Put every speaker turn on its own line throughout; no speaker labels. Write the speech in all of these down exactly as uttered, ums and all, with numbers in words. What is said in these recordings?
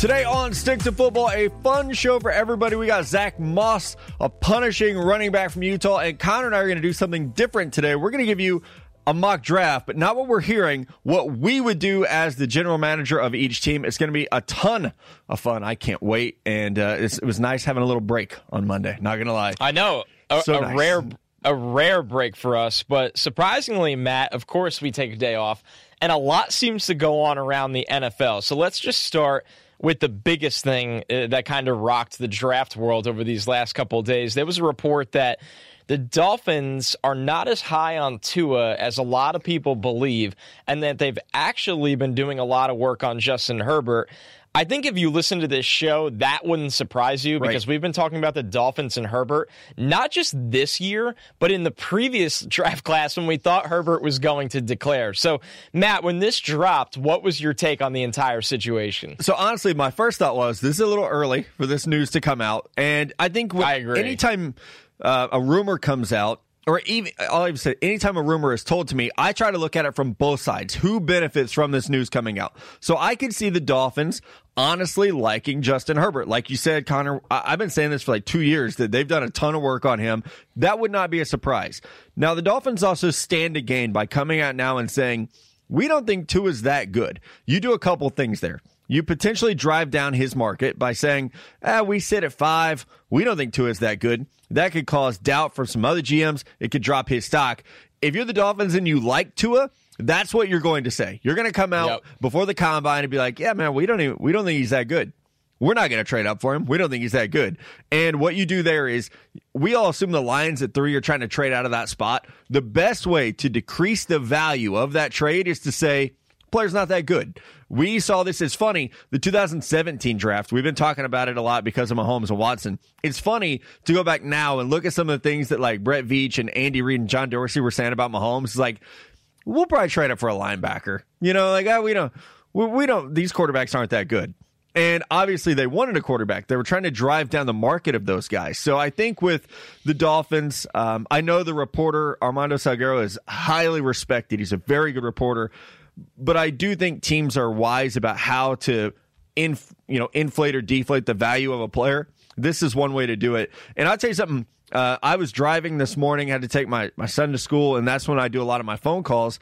Today on Stick to Football, a fun show for everybody. We got Zach Moss, a punishing running back from Utah, and Connor and I are going to do something different today. We're going to give you a mock draft, but not what we're hearing, what we would do as the general manager of each team. It's going to be a ton of fun. I can't wait, and uh, it's, it was nice having a little break on Monday, not going to lie.
I know, a,
so
a
nice.
rare a rare break for us, but surprisingly, Matt, of course we take a day off, and a lot seems to go on around the N F L. So let's just start with the biggest thing uh, that kind of rocked the draft world over these last couple of days. There was a report that the Dolphins are not as high on Tua as a lot of people believe, and that they've actually been doing a lot of work on Justin Herbert. I think if you listen to this show, that wouldn't surprise you, because right. we've been talking about the Dolphins and Herbert, not just this year, but in the previous draft class when we thought Herbert was going to declare. So, Matt, when this dropped, what was your take on the entire situation?
So, honestly, my first thought was, this is a little early for this news to come out. And I think when,
I agree.
anytime uh, a rumor comes out, or even, I'll even say, anytime a rumor is told to me, I try to look at it from both sides. Who benefits from this news coming out? So I could see the Dolphins honestly liking Justin Herbert. Like you said, Connor, I- I've been saying this for like two years, that they've done a ton of work on him. That would not be a surprise. Now, the Dolphins also stand to gain by coming out now and saying, we don't think Tua's that good. You do a couple things there. You potentially drive down his market by saying, ah, we sit at five. We don't think Tua's that good. That could cause doubt for some other G Ms. It could drop his stock. If you're the Dolphins and you like Tua, that's what you're going to say. You're going to come out
yep.
before the combine and be like, yeah, man, we don't even, we don't think he's that good. We're not going to trade up for him. We don't think he's that good. And what you do there is, we all assume the Lions at three are trying to trade out of that spot. The best way to decrease the value of that trade is to say, player's not that good. We saw this as funny. The two thousand seventeen draft, we've been talking about it a lot because of Mahomes and Watson. It's funny to go back now and look at some of the things that like Brett Veach and Andy Reid and John Dorsey were saying about Mahomes. It's like, we'll probably trade up for a linebacker. You know, like, oh, we don't, we, we don't, these quarterbacks aren't that good. And obviously they wanted a quarterback. They were trying to drive down the market of those guys. So I think with the Dolphins, um, I know the reporter Armando Salguero is highly respected. He's a very good reporter. But I do think teams are wise about how to inf- you know, inflate or deflate the value of a player. This is one way to do it. And I'll tell you something. Uh, I was driving this morning, had to take my, my son to school, and that's when I do a lot of my phone calls.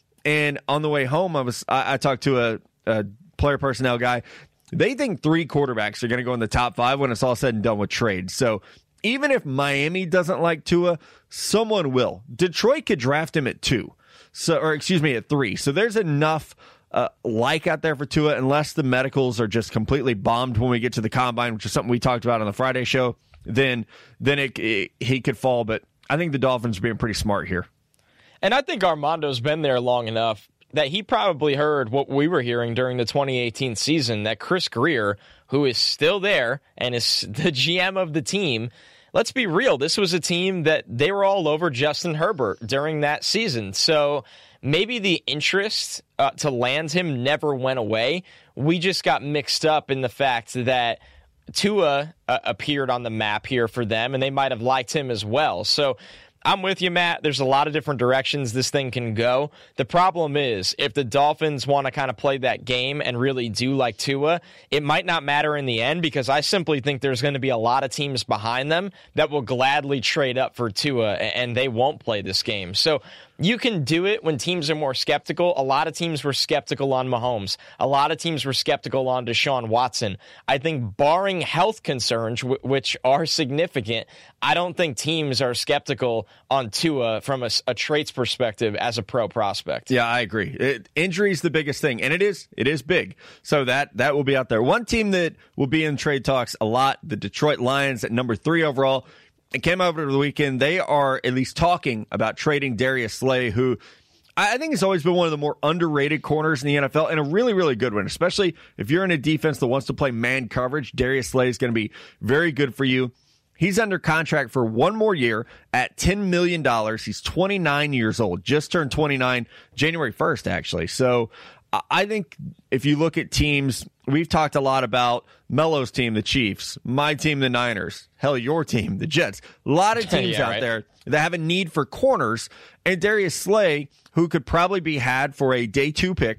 And on the way home, I was I, I talked to a, a player personnel guy. They think three quarterbacks are going to go in the top five when it's all said and done with trades. So even if Miami doesn't like Tua, someone will. Detroit could draft him at two. So, or excuse me, at three. So there's enough uh, like out there for Tua, unless the medicals are just completely bombed when we get to the combine, which is something we talked about on the Friday show. Then, then it, it, he could fall. But I think the Dolphins are being pretty smart here.
And I think Armando's been there long enough that he probably heard what we were hearing during the twenty eighteen season, that Chris Greer, who is still there and is the G M of the team, let's be real, this was a team that they were all over Justin Herbert during that season. So maybe the interest uh, to land him never went away. We just got mixed up in the fact that Tua uh, appeared on the map here for them, and they might have liked him as well. So I'm with you, Matt. There's a lot of different directions this thing can go. The problem is, if the Dolphins want to kind of play that game and really do like Tua, it might not matter in the end, because I simply think there's going to be a lot of teams behind them that will gladly trade up for Tua, and they won't play this game. So you can do it when teams are more skeptical. A lot of teams were skeptical on Mahomes. A lot of teams were skeptical on Deshaun Watson. I think barring health concerns, w- which are significant, I don't think teams are skeptical on Tua from a, a traits perspective as a pro prospect.
Yeah, I agree. It, injury is the biggest thing, and it is it is big. So that that will be out there. One team that will be in trade talks a lot, the Detroit Lions at number three overall. It came over the weekend. They are at least talking about trading Darius Slay, who I think has always been one of the more underrated corners in the N F L, and a really, really good one, especially if you're in a defense that wants to play man coverage. Darius Slay is going to be very good for you. He's under contract for one more year at ten million dollars. He's twenty-nine years old, just turned twenty-nine January first, actually. So I think if you look at teams, we've talked a lot about Melo's team, the Chiefs, my team, the Niners, hell, your team, the Jets. A lot of teams
yeah,
out
right.
there that have a need for corners. And Darius Slay, who could probably be had for a day two pick,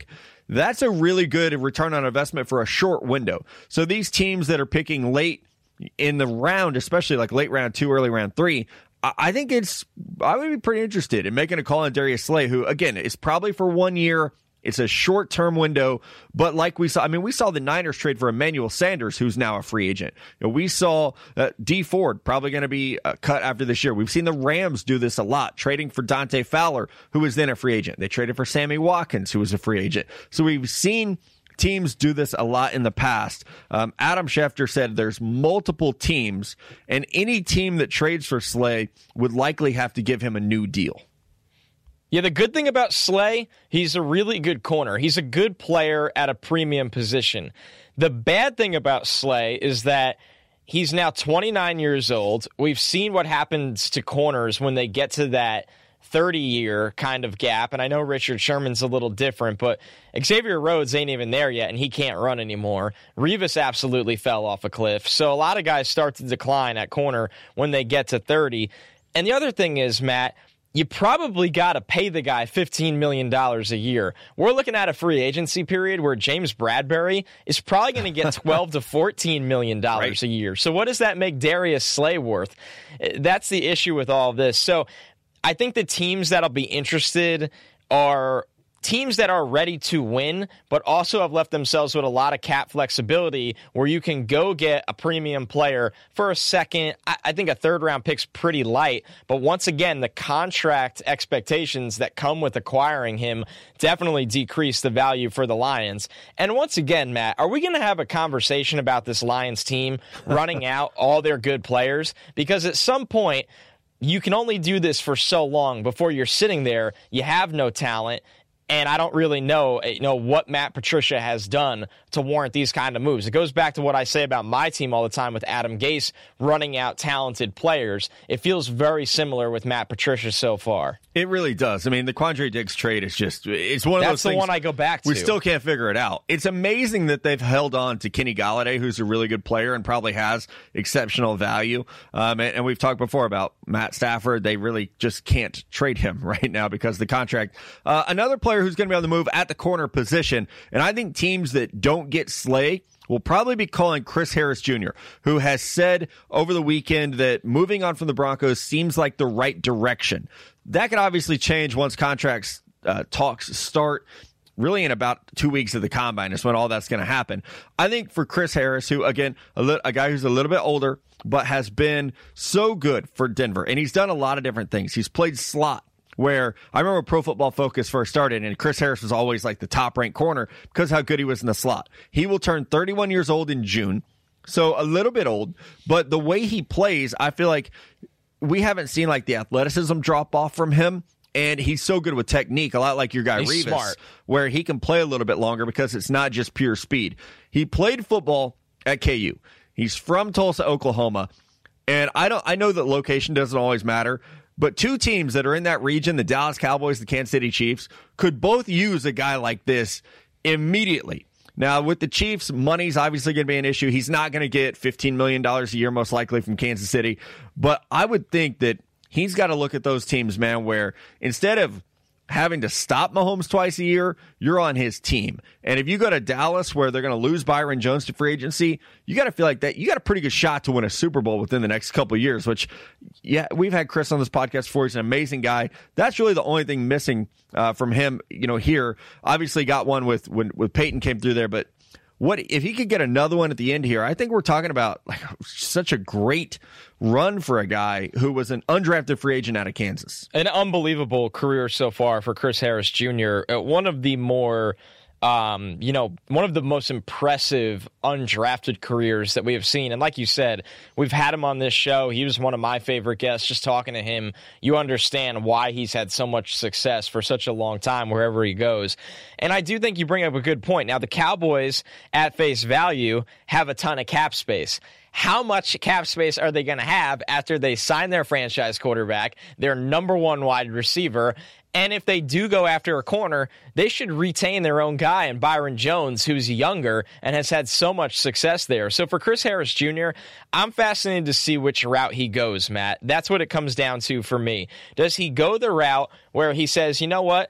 that's a really good return on investment for a short window. So these teams that are picking late in the round, especially like late round two, early round three, I think it's, I would be pretty interested in making a call on Darius Slay, who, again, is probably for one year. It's a short-term window, but like we saw, I mean, we saw the Niners trade for Emmanuel Sanders, who's now a free agent. You know, we saw uh, D Ford probably going to be uh, cut after this year. We've seen the Rams do this a lot, trading for Dante Fowler, who was then a free agent. They traded for Sammy Watkins, who was a free agent. So we've seen teams do this a lot in the past. Um, Adam Schefter said there's multiple teams, and any team that trades for Slay would likely have to give him a new deal.
Yeah, the good thing about Slay, he's a really good corner. He's a good player at a premium position. The bad thing about Slay is that he's now twenty-nine years old. We've seen what happens to corners when they get to that thirty-year kind of gap, and I know Richard Sherman's a little different, but Xavier Rhodes ain't even there yet, and he can't run anymore. Revis absolutely fell off a cliff, so a lot of guys start to decline at corner when they get to thirty. And the other thing is, Matt, you probably got to pay the guy fifteen million dollars a year. We're looking at a free agency period where James Bradbury is probably going to get twelve to fourteen million dollars right. a year. So what does that make Darius Slay worth? That's the issue with all of this. So I think the teams that'll be interested are teams that are ready to win, but also have left themselves with a lot of cap flexibility where you can go get a premium player for a second. I, I think a third round pick's pretty light, but once again, the contract expectations that come with acquiring him definitely decrease the value for the Lions. And once again, Matt, are we going to have a conversation about this Lions team running out all their good players? Because at some point, you can only do this for so long before you're sitting there, you have no talent, and I don't really know, you know what Matt Patricia has done to warrant these kind of moves. It goes back to what I say about my team all the time with Adam Gase running out talented players. It feels very similar with Matt Patricia so far.
It really does. I mean, the Quandre Diggs trade is just, it's one of
That's
those things.
That's the one I go back to.
We still can't figure it out. It's amazing that they've held on to Kenny Golladay, who's a really good player and probably has exceptional value. Um, and, and we've talked before about Matt Stafford. They really just can't trade him right now because of the contract. Uh, another player who's going to be on the move at the corner position, and I think teams that don't get Slay will probably be calling Chris Harris Junior, who has said over the weekend that moving on from the Broncos seems like the right direction. That could obviously change once contracts uh, talks start. Really in about two weeks of the combine is when all that's going to happen. I think for Chris Harris, who, again, a, li- a guy who's a little bit older, but has been so good for Denver, and he's done a lot of different things. He's played slot, where I remember Pro Football Focus first started, and Chris Harris was always like the top-ranked corner because how good he was in the slot. He will turn thirty-one years old in June, so a little bit old, but the way he plays, I feel like we haven't seen like the athleticism drop off from him. And he's so good with technique, a lot like your guy
he's
Revis,
smart.
Where he can play a little bit longer because it's not just pure speed. He played football at K U. He's from Tulsa, Oklahoma. And I don't I know that location doesn't always matter, but two teams that are in that region, the Dallas Cowboys, the Kansas City Chiefs, could both use a guy like this immediately. Now, with the Chiefs, money's obviously going to be an issue. He's not going to get fifteen million dollars a year, most likely, from Kansas City. But I would think that he's got to look at those teams, man, where instead of having to stop Mahomes twice a year, you're on his team. And if you go to Dallas where they're going to lose Byron Jones to free agency, you got to feel like that. You got a pretty good shot to win a Super Bowl within the next couple of years, which, yeah, we've had Chris on this podcast before. He's an amazing guy. That's really the only thing missing uh, from him, you know, here. Obviously got one with when with Peyton came through there, but what if he could get another one at the end here? I think we're talking about like such a great run for a guy who was an undrafted free agent out of Kansas.
An unbelievable career so far for Chris Harris Junior Uh, one of the more, um, you know, one of the most impressive undrafted careers that we have seen. And like you said, we've had him on this show. He was one of my favorite guests. Just talking to him, you understand why he's had so much success for such a long time wherever he goes. And I do think you bring up a good point. Now, the Cowboys, at face value, have a ton of cap space. How much cap space are they going to have after they sign their franchise quarterback, their number one wide receiver? And if they do go after a corner, they should retain their own guy in Byron Jones, who's younger and has had so much success there. So for Chris Harris Junior, I'm fascinated to see which route he goes, Matt. That's what it comes down to for me. Does he go the route where he says, you know what?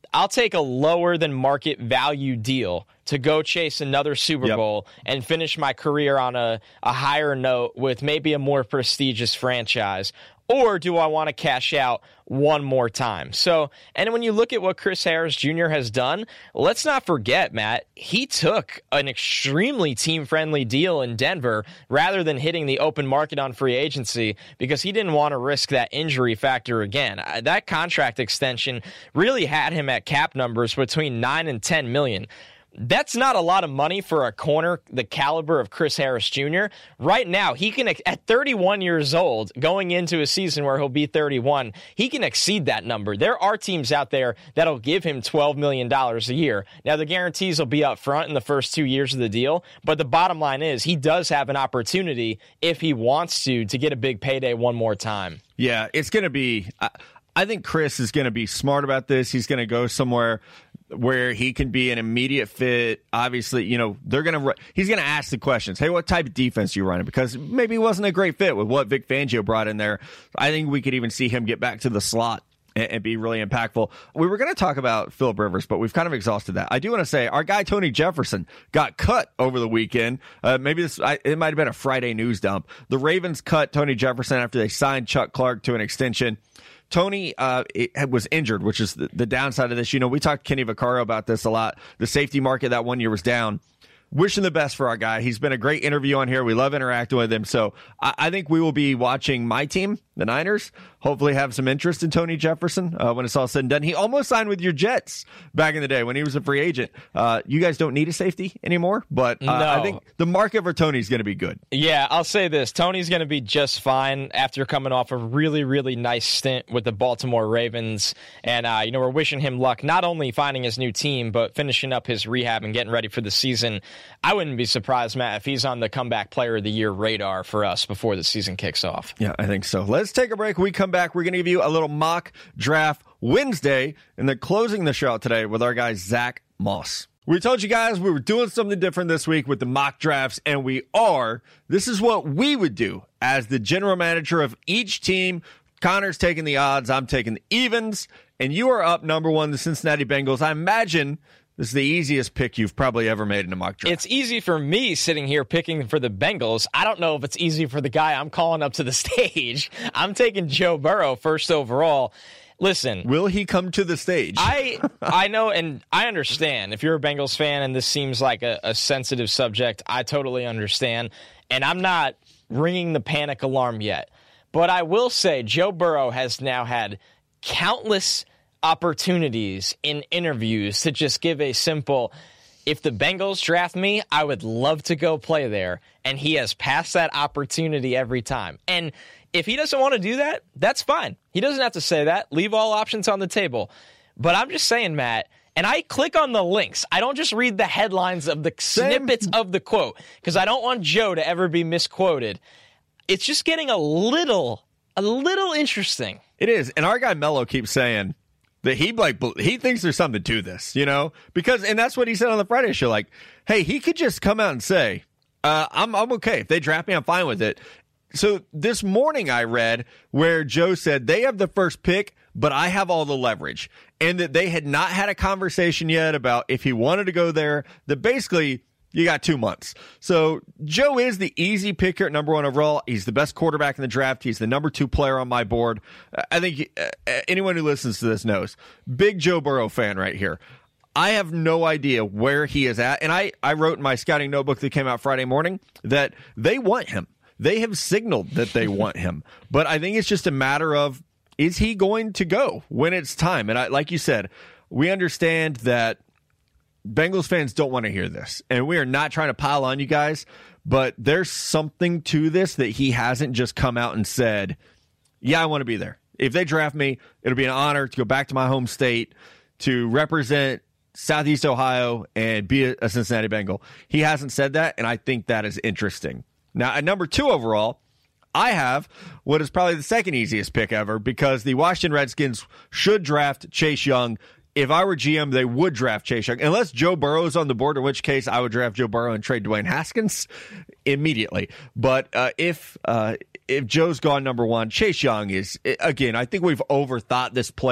I'll take a lower than market value deal to go chase another Super
Yep.
Bowl and finish my career on a, a higher note with maybe a more prestigious franchise? Or do I want to cash out one more time? So, and when you look at what Chris Harris Junior has done, let's not forget, Matt, he took an extremely team-friendly deal in Denver rather than hitting the open market on free agency because he didn't want to risk that injury factor again. Uh, That contract extension really had him at cap numbers between nine and ten million. That's not a lot of money for a corner the caliber of Chris Harris Junior Right now, he can, at thirty-one years old, going into a season where he'll be thirty-one, he can exceed that number. There are teams out there that'll give him twelve million dollars a year. Now, the guarantees will be up front in the first two years of the deal, but the bottom line is he does have an opportunity, if he wants to, to get a big payday one more time.
Yeah, it's going to be. I, I think Chris is going to be smart about this. He's going to go somewhere where he can be an immediate fit. Obviously, you know, they're going to, he's going to ask the questions. Hey, what type of defense are you running? Because maybe he wasn't a great fit with what Vic Fangio brought in there. I think we could even see him get back to the slot and, and be really impactful. We were going to talk about Phillip Rivers, but we've kind of exhausted that. I do want to say our guy, Tony Jefferson, got cut over the weekend. Uh, maybe this, I, it might have been a Friday news dump. The Ravens cut Tony Jefferson after they signed Chuck Clark to an extension. Tony uh, it was injured, which is the, the downside of this. You know, we talked to Kenny Vaccaro about this a lot. The safety market that one year was down. Wishing the best for our guy. He's been a great interview on here. We love interacting with him. So I, I think we will be watching my team, the Niners, hopefully have some interest in Tony Jefferson uh, when it's all said and done. He almost signed with your Jets back in the day when he was a free agent. Uh, you guys don't need a safety anymore, but uh,
No.
I think the market for Tony is going to be good.
Yeah, I'll say this. Tony's going to be just fine after coming off a really, really nice stint with the Baltimore Ravens. And, uh, you know, we're wishing him luck, not only finding his new team, but finishing up his rehab and getting ready for the season. I wouldn't be surprised, Matt, if he's on the comeback player of the year radar for us before the season kicks off.
Yeah, I think so. Let's take a break. When we come back, we're going to give you a little mock draft Wednesday, and then closing the show out today with our guy, Zach Moss. We told you guys we were doing something different this week with the mock drafts, and we are. This is what we would do as the general manager of each team. Connor's taking the odds. I'm taking the evens, and you are up number one, the Cincinnati Bengals. I imagine this is the easiest pick you've probably ever made in a mock draft.
It's easy for me sitting here picking for the Bengals. I don't know if it's easy for the guy I'm calling up to the stage. I'm taking Joe Burrow first overall. Listen.
Will he come to the stage?
I I know, and I understand. If you're a Bengals fan and this seems like a, a sensitive subject, I totally understand. And I'm not ringing the panic alarm yet. But I will say Joe Burrow has now had countless opportunities in interviews to just give a simple, if the Bengals draft me, I would love to go play there. And he has passed that opportunity every time. And if he doesn't want to do that, that's fine. He doesn't have to say that. Leave all options on the table. But I'm just saying, Matt, and I click on the links. I don't just read the headlines of the
Same.
snippets of the quote because I don't want Joe to ever be misquoted. It's just getting a little, a little interesting.
It is. And our guy Mello keeps saying that he like he thinks there's something to this, you know, because and that's what he said on the Friday show. Like, hey, he could just come out and say, uh, "I'm I'm okay if they draft me, I'm fine with it." So this morning I read where Joe said they have the first pick, but I have all the leverage, and that they had not had a conversation yet about if he wanted to go there. That basically you got two months. So Joe is the easy pick here at number one overall. He's the best quarterback in the draft. He's the number two player on my board. I think anyone who listens to this knows. Big Joe Burrow fan right here. I have no idea where he is at. And I, I wrote in my scouting notebook that came out Friday morning that they want him. They have signaled that they want him. But I think it's just a matter of, is he going to go when it's time? And I, like you said, we understand that Bengals fans don't want to hear this, and we are not trying to pile on you guys, but there's something to this that he hasn't just come out and said, yeah, I want to be there. If they draft me, it'll be an honor to go back to my home state to represent Southeast Ohio and be a, a Cincinnati Bengal. He hasn't said that, and I think that is interesting. Now, at number two overall, I have what is probably the second easiest pick ever because the Washington Redskins should draft Chase Young. If I were G M, they would draft Chase Young. Unless Joe Burrow is on the board, in which case I would draft Joe Burrow and trade Dwayne Haskins immediately. But uh, if uh, if Joe's gone number one, Chase Young is, again, I think we've overthought this player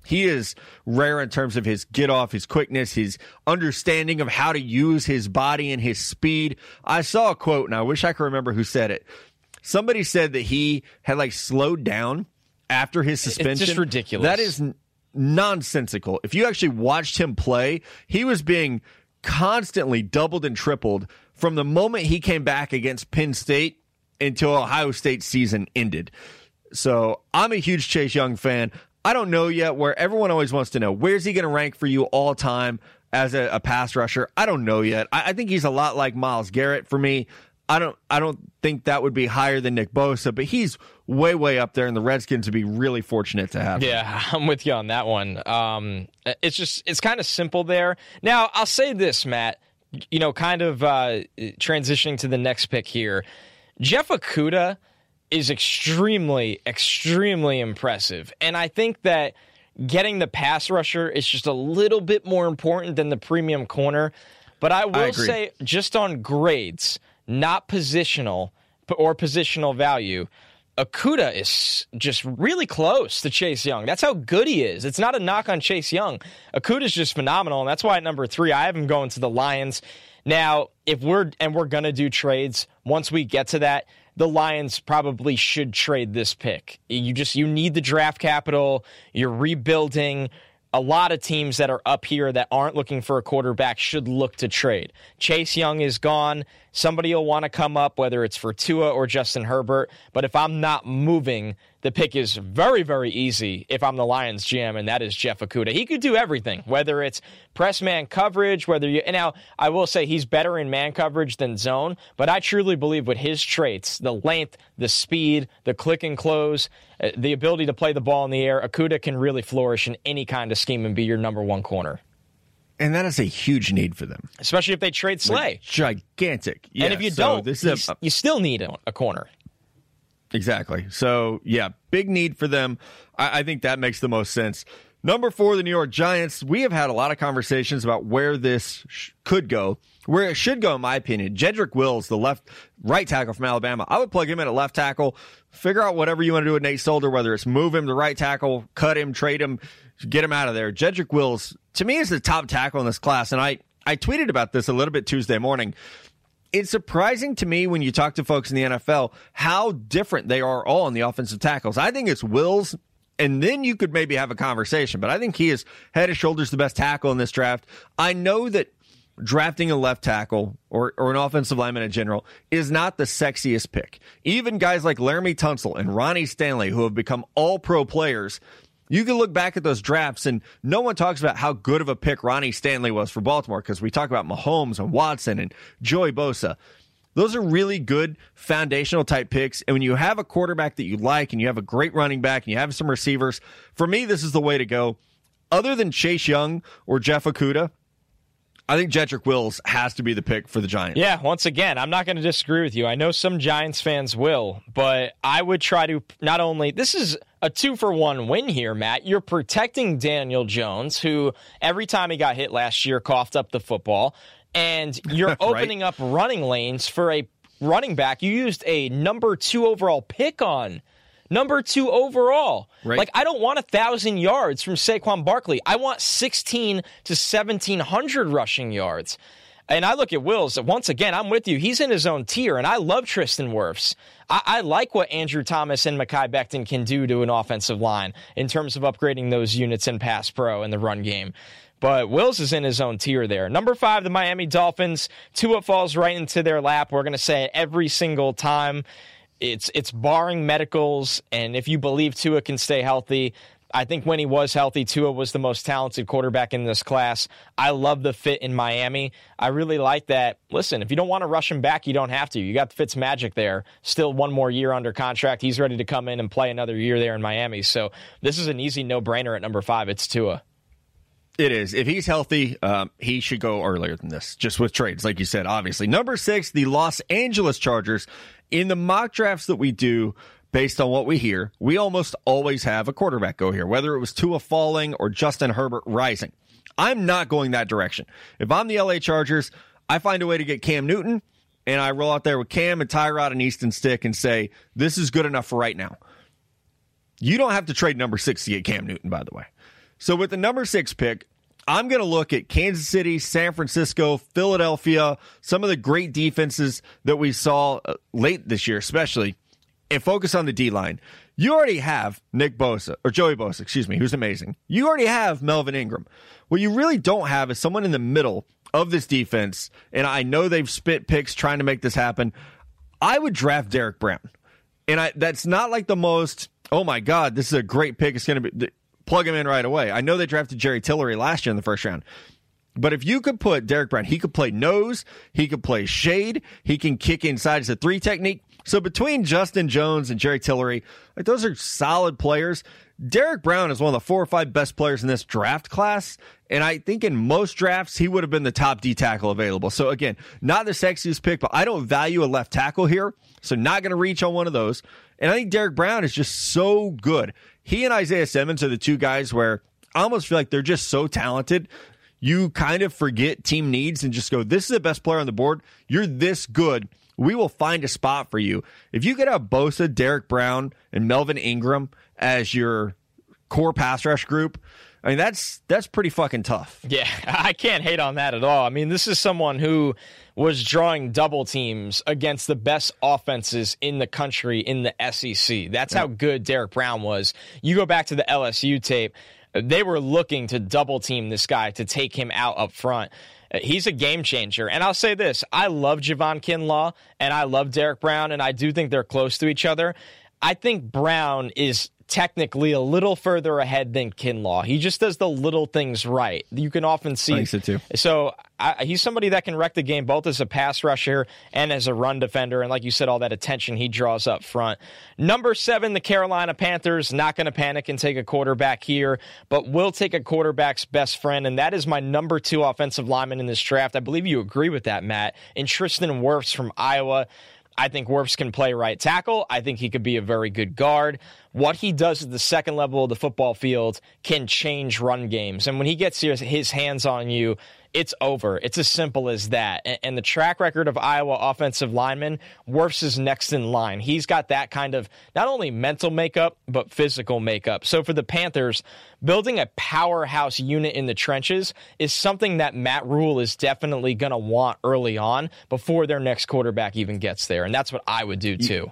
He is rare in terms of his get off, his quickness, his understanding of how to use his body and his speed. I saw a quote, and I wish I could remember who said it. Somebody said that he had like slowed down after his suspension.
It's just ridiculous.
That is n- nonsensical. If you actually watched him play, he was being constantly doubled and tripled from the moment he came back against Penn State until Ohio State's season ended. So I'm a huge Chase Young fan. I don't know yet where everyone always wants to know. Where's he going to rank for you all time as a, a pass rusher? I don't know yet. I, I think he's a lot like Myles Garrett for me. I don't I don't think that would be higher than Nick Bosa, but he's way, way up there, and the Redskins would be really fortunate to have him.
Yeah, I'm with you on that one. Um, it's just, it's kind of simple there. Now, I'll say this, Matt, you know, kind of uh, transitioning to the next pick here. Jeff Okudah is extremely, extremely impressive. And I think that getting the pass rusher is just a little bit more important than the premium corner. But I will
I
say, just on grades, not positional or positional value, Okudah is just really close to Chase Young. That's how good he is. It's not a knock on Chase Young. Okudah is just phenomenal, and that's why at number three, I have him going to the Lions. Now, if we're and we're going to do trades, once we get to that, the Lions probably should trade this pick. You just you need the draft capital. You're rebuilding. A lot of teams that are up here that aren't looking for a quarterback should look to trade. Chase Young is gone. Somebody will want to come up, whether it's for Tua or Justin Herbert. But if I'm not moving, the pick is very, very easy if I'm the Lions G M, and that is Jeff Okudah. He could do everything, whether it's press man coverage, whether you... And now, I will say he's better in man coverage than zone, but I truly believe with his traits, the length, the speed, the click and close, uh, the ability to play the ball in the air, Okudah can really flourish in any kind of scheme and be your number one corner.
And that is a huge need for them.
Especially if they trade Slay.
Like, gigantic. Yeah,
and if you
so
don't,
this
you,
is a,
you still need a, a corner.
Exactly. So, yeah, big need for them. I, I think that makes the most sense. Number four, the New York Giants. We have had a lot of conversations about where this sh- could go, where it should go, in my opinion. Jedrick Wills, the left right tackle from Alabama. I would plug him in at left tackle. Figure out whatever you want to do with Nate Solder, whether it's move him to right tackle, cut him, trade him, get him out of there. Jedrick Wills, to me, is the top tackle in this class. And I, I tweeted about this a little bit Tuesday morning. It's surprising to me when you talk to folks in the N F L how different they are all on the offensive tackles. I think it's Wills, and then you could maybe have a conversation. But I think he is head and shoulders the best tackle in this draft. I know that drafting a left tackle or, or an offensive lineman in general is not the sexiest pick. Even guys like Laramie Tunsil and Ronnie Stanley, who have become all-pro players, you can look back at those drafts, and no one talks about how good of a pick Ronnie Stanley was for Baltimore because we talk about Mahomes and Watson and Joey Bosa. Those are really good foundational type picks, and when you have a quarterback that you like and you have a great running back and you have some receivers, for me, this is the way to go. Other than Chase Young or Jeff Okudah, I think Jedrick Wills has to be the pick for the Giants.
Yeah, once again, I'm not going to disagree with you. I know some Giants fans will, but I would try to not only... This is a two-for-one win here, Matt. You're protecting Daniel Jones, who every time he got hit last year coughed up the football, and you're
right.
opening up running lanes for a running back you used a number two overall pick on. Number two overall.
Right.
Like, I don't want a thousand yards from Saquon Barkley. I want sixteen to seventeen hundred rushing yards. And I look at Wills, once again, I'm with you. He's in his own tier, and I love Tristan Wirfs. I, I like what Andrew Thomas and Mekhi Becton can do to an offensive line in terms of upgrading those units in pass pro and the run game. But Wills is in his own tier there. Number five, the Miami Dolphins. Tua falls right into their lap. We're going to say it every single time. It's it's barring medicals, and if you believe Tua can stay healthy, I think when he was healthy, Tua was the most talented quarterback in this class. I love the fit in Miami. I really like that. Listen, if you don't want to rush him back, you don't have to. You got Fitz Magic there. Still one more year under contract. He's ready to come in and play another year there in Miami. So this is an easy no-brainer at number five. It's Tua.
It is. If he's healthy, um, he should go earlier than this, just with trades, like you said, obviously. Number six, the Los Angeles Chargers. In the mock drafts that we do, based on what we hear, we almost always have a quarterback go here, whether it was Tua falling or Justin Herbert rising. I'm not going that direction. If I'm the L A Chargers, I find a way to get Cam Newton, and I roll out there with Cam and Tyrod and Easton Stick and say, this is good enough for right now. You don't have to trade number six to get Cam Newton, by the way. So with the number six pick, I'm going to look at Kansas City, San Francisco, Philadelphia, some of the great defenses that we saw late this year, especially, and focus on the D-line. You already have Nick Bosa, or Joey Bosa, excuse me, who's amazing. You already have Melvin Ingram. What you really don't have is someone in the middle of this defense, and I know they've spent picks trying to make this happen. I would draft Derek Brown. And I, that's not like the most, oh my God, this is a great pick. It's going to be, plug him in right away. I know they drafted Jerry Tillery last year in the first round. But if you could put Derek Brown, he could play nose, he could play shade, he can kick inside as a three technique. So between Justin Jones and Jerry Tillery, like those are solid players. Derek Brown is one of the four or five best players in this draft class. And I think in most drafts, he would have been the top D tackle available. So again, not the sexiest pick, but I don't value a left tackle here. So not going to reach on one of those. And I think Derek Brown is just so good. He and Isaiah Simmons are the two guys where I almost feel like they're just so talented. You kind of forget team needs and just go, this is the best player on the board. You're this good. We will find a spot for you. If you could have Bosa, Derek Brown, and Melvin Ingram as your core pass rush group, I mean, that's that's pretty fucking tough.
Yeah, I can't hate on that at all. I mean, this is someone who was drawing double teams against the best offenses in the country in the S E C. That's how good Derek Brown was. You go back to the L S U tape, they were looking to double team this guy to take him out up front. He's a game changer. And I'll say this, I love Javon Kinlaw and I love Derek Brown, and I do think they're close to each other. I think Brown is technically a little further ahead than Kinlaw. He just does the little things right. You can often see.
I think so too.
So I, he's somebody that can wreck the game both as a pass rusher and as a run defender. And like you said, all that attention he draws up front. Number seven, the Carolina Panthers, not going to panic and take a quarterback here, but will take a quarterback's best friend. And that is my number two offensive lineman in this draft. I believe you agree with that, Matt. And Tristan Wirfs from Iowa. I think Wirfs can play right tackle. I think he could be a very good guard. What he does at the second level of the football field can change run games. And when he gets his, his hands on you, it's over. It's as simple as that. And, and the track record of Iowa offensive linemen, Wirfs is next in line. He's got that kind of not only mental makeup, but physical makeup. So for the Panthers, building a powerhouse unit in the trenches is something that Matt Rule is definitely going to want early on before their next quarterback even gets there. And that's what I would do too.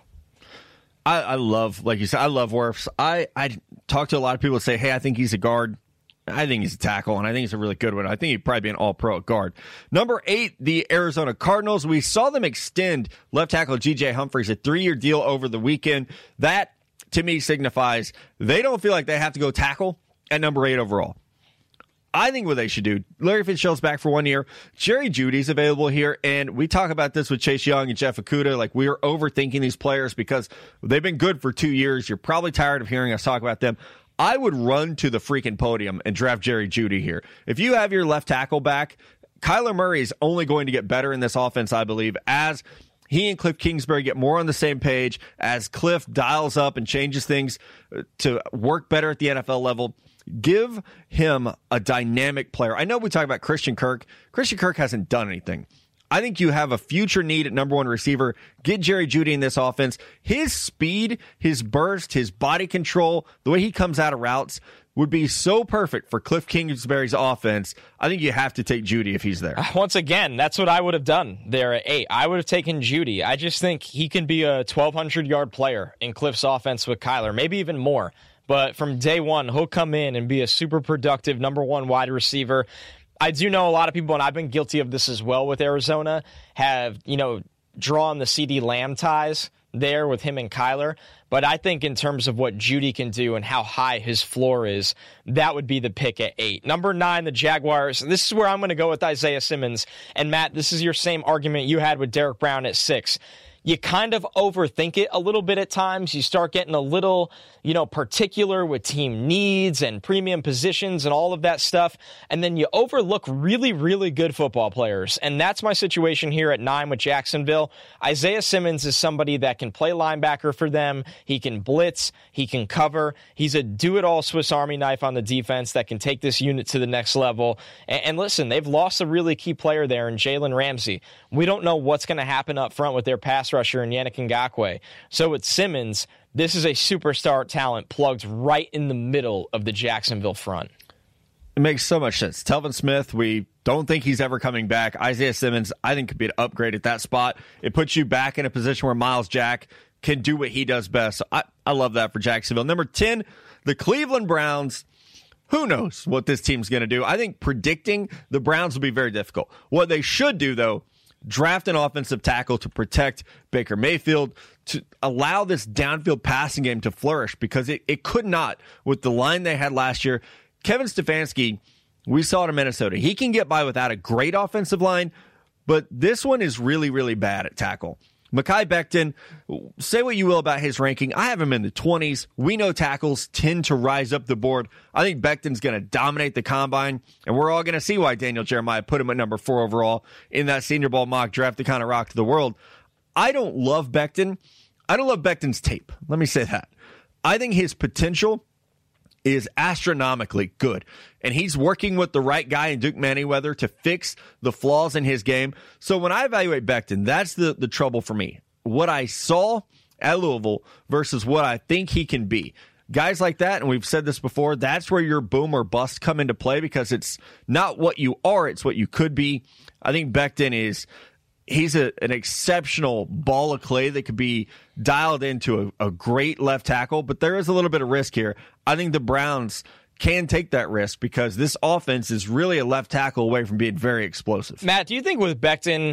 I, I love, like you said, I love Wirfs. I, I talk to a lot of people that say, hey, I think he's a guard. I think he's a tackle, and I think he's a really good one. I think he'd probably be an all-pro at guard. Number eight, the Arizona Cardinals. We saw them extend left tackle G J Humphries a three-year deal over the weekend. That, to me, signifies they don't feel like they have to go tackle at number eight overall. I think what they should do, Larry Fitzgerald's back for one year. Jerry Jeudy's available here, and we talk about this with Chase Young and Jeff Okudah. Like, we are overthinking these players because they've been good for two years. You're probably tired of hearing us talk about them. I would run to the freaking podium and draft Jerry Jeudy here. If you have your left tackle back, Kyler Murray is only going to get better in this offense, I believe, as he and Cliff Kingsbury get more on the same page, as Cliff dials up and changes things to work better at the N F L level. Give him a dynamic player. I know we talk about Christian Kirk. Christian Kirk hasn't done anything. I think you have a future need at number one receiver. Get Jerry Jeudy in this offense. His speed, his burst, his body control, the way he comes out of routes would be so perfect for Cliff Kingsbury's offense. I think you have to take Jeudy if he's there.
Once again, that's what I would have done there at eight. I would have taken Jeudy. I just think he can be a twelve hundred yard player in Cliff's offense with Kyler, maybe even more. But from day one, he'll come in and be a super productive number one wide receiver. I do know a lot of people, and I've been guilty of this as well with Arizona, have, you know, drawn the CeeDee Lamb ties there with him and Kyler. But I think in terms of what Jeudy can do and how high his floor is, that would be the pick at eight. Number nine, the Jaguars. This is where I'm going to go with Isaiah Simmons. And Matt, this is your same argument you had with Derek Brown at six. You kind of overthink it a little bit at times. You start getting a little, you know, particular with team needs and premium positions and all of that stuff. And then you overlook really, really good football players. And that's my situation here at nine with Jacksonville. Isaiah Simmons is somebody that can play linebacker for them. He can blitz. He can cover. He's a do-it-all Swiss Army knife on the defense that can take this unit to the next level. And, and listen, they've lost a really key player there in Jalen Ramsey. We don't know what's going to happen up front with their pass rusher and Yannick Ngakoue. So with Simmons, this is a superstar talent plugged right in the middle of the Jacksonville front.
It makes so much sense. Telvin Smith, we don't think he's ever coming back. Isaiah Simmons, I think, could be an upgrade at that spot. It puts you back in a position where Miles Jack can do what he does best. So I, I love that for Jacksonville. Number ten, the Cleveland Browns. Who knows what this team's going to do? I think predicting the Browns will be very difficult. What they should do, though, draft an offensive tackle to protect Baker Mayfield, to allow this downfield passing game to flourish, because it, it could not with the line they had last year. Kevin Stefanski, we saw it in Minnesota. He can get by without a great offensive line, but this one is really, really bad at tackle. Mekhi Becton, say what you will about his ranking. I have him in the twenties. We know tackles tend to rise up the board. I think Becton's going to dominate the combine, and we're all going to see why Daniel Jeremiah put him at number four overall in that Senior Bowl mock draft that kind of rocked the world. I don't love Becton. I don't love Becton's tape. Let me say that. I think his potential is astronomically good, and he's working with the right guy in Duke Manyweather to fix the flaws in his game. So when I evaluate Becton, that's the, the trouble for me. What I saw at Louisville versus what I think he can be. Guys like that, and we've said this before, that's where your boom or bust come into play, because it's not what you are, it's what you could be. I think Becton is He's a, an exceptional ball of clay that could be dialed into a, a great left tackle, but there is a little bit of risk here. I think the Browns can take that risk because this offense is really a left tackle away from being very explosive.
Matt, do you think with Becton,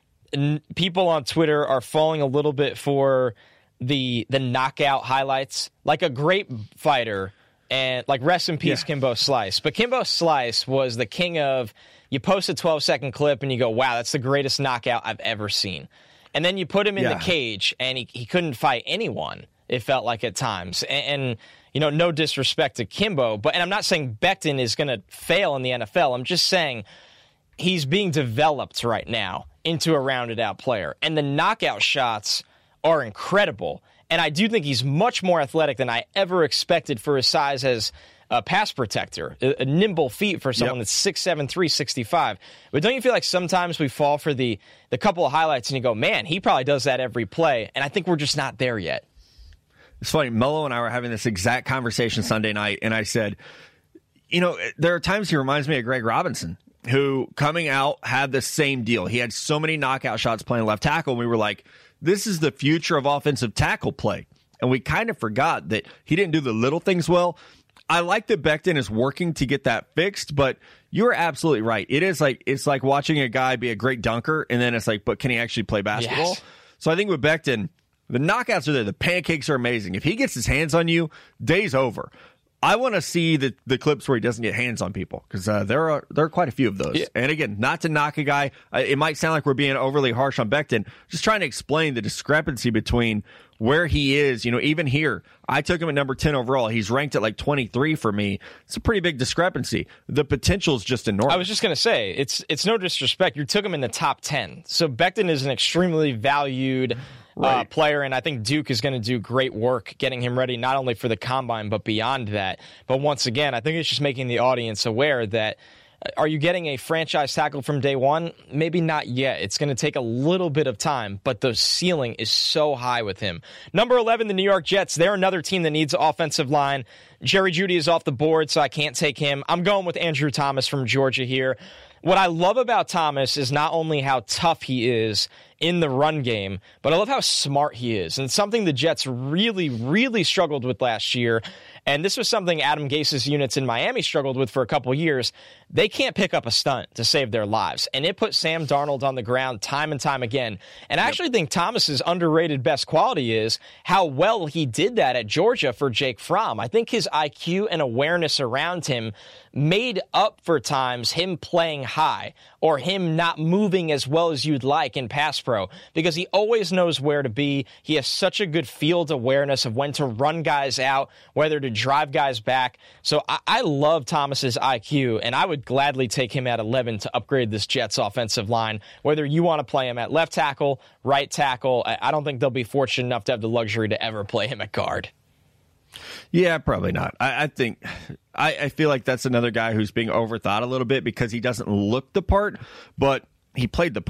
n- people on Twitter are falling a little bit for the the knockout highlights? Like a great fighter, and like rest in peace, yeah. Kimbo Slice. But Kimbo Slice was the king of, you post a twelve-second clip and you go, wow, that's the greatest knockout I've ever seen. And then you put him in yeah. the cage, and he, he couldn't fight anyone, it felt like at times. And, and, you know, no disrespect to Kimbo, but and I'm not saying Becton is going to fail in the N F L. I'm just saying he's being developed right now into a rounded-out player. And the knockout shots are incredible. And I do think he's much more athletic than I ever expected for his size as a pass protector, a, a nimble feet for someone yep. that's six seven, three sixty-five. But don't you feel like sometimes we fall for the the couple of highlights and you go, man, he probably does that every play, and I think we're just not there yet.
It's funny, Mello and I were having this exact conversation Sunday night, and I said, you know, there are times he reminds me of Greg Robinson, who coming out had the same deal. He had so many knockout shots playing left tackle, and we were like, this is the future of offensive tackle play. And we kind of forgot that he didn't do the little things well. I like that Becton is working to get that fixed, but you're absolutely right. It is like, it's like watching a guy be a great dunker, and then it's like, but can he actually play basketball?
Yes.
So I think with Becton, the knockouts are there. The pancakes are amazing. If he gets his hands on you, day's over. I want to see the, the clips where he doesn't get hands on people, because uh, there are there are quite a few of those. Yeah. And again, not to knock a guy, uh, it might sound like we're being overly harsh on Becton. Just trying to explain the discrepancy between where he is. You know, even here, I took him at number ten overall. He's ranked at like twenty-three for me. It's a pretty big discrepancy. The potential is just enormous.
I was just going to say, it's it's no disrespect. You took him in the top ten. So Becton is an extremely valued Right. Uh, player, and I think Duke is going to do great work getting him ready not only for the combine but beyond that. But once again, I think it's just making the audience aware that uh, are you getting a franchise tackle from day one? Maybe not yet. It's going to take a little bit of time, but the ceiling is so high with him. Number eleven, the New York Jets. They're another team that needs offensive line. Jerry Jeudy is off the board, so I can't take him. I'm going with Andrew Thomas from Georgia here. What I love about Thomas is not only how tough he is in the run game, but I love how smart he is. And something the Jets really, really struggled with last year, and this was something Adam Gase's units in Miami struggled with for a couple years. They can't pick up a stunt to save their lives, and it put Sam Darnold on the ground time and time again. And I yep. actually think Thomas's underrated best quality is how well he did that at Georgia for Jake Fromm. I think his I Q and awareness around him made up for times him playing high or him not moving as well as you'd like in pass pro, because he always knows where to be. He has such a good field awareness of when to run guys out, whether to drive guys back. So I, I love Thomas's I Q, and I would gladly take him at eleven to upgrade this Jets offensive line, whether you want to play him at left tackle, right tackle. I, I don't think they'll be fortunate enough to have the luxury to ever play him at guard.
Yeah, probably not. I, I think I, I feel like that's another guy who's being overthought a little bit because he doesn't look the part, but he played the part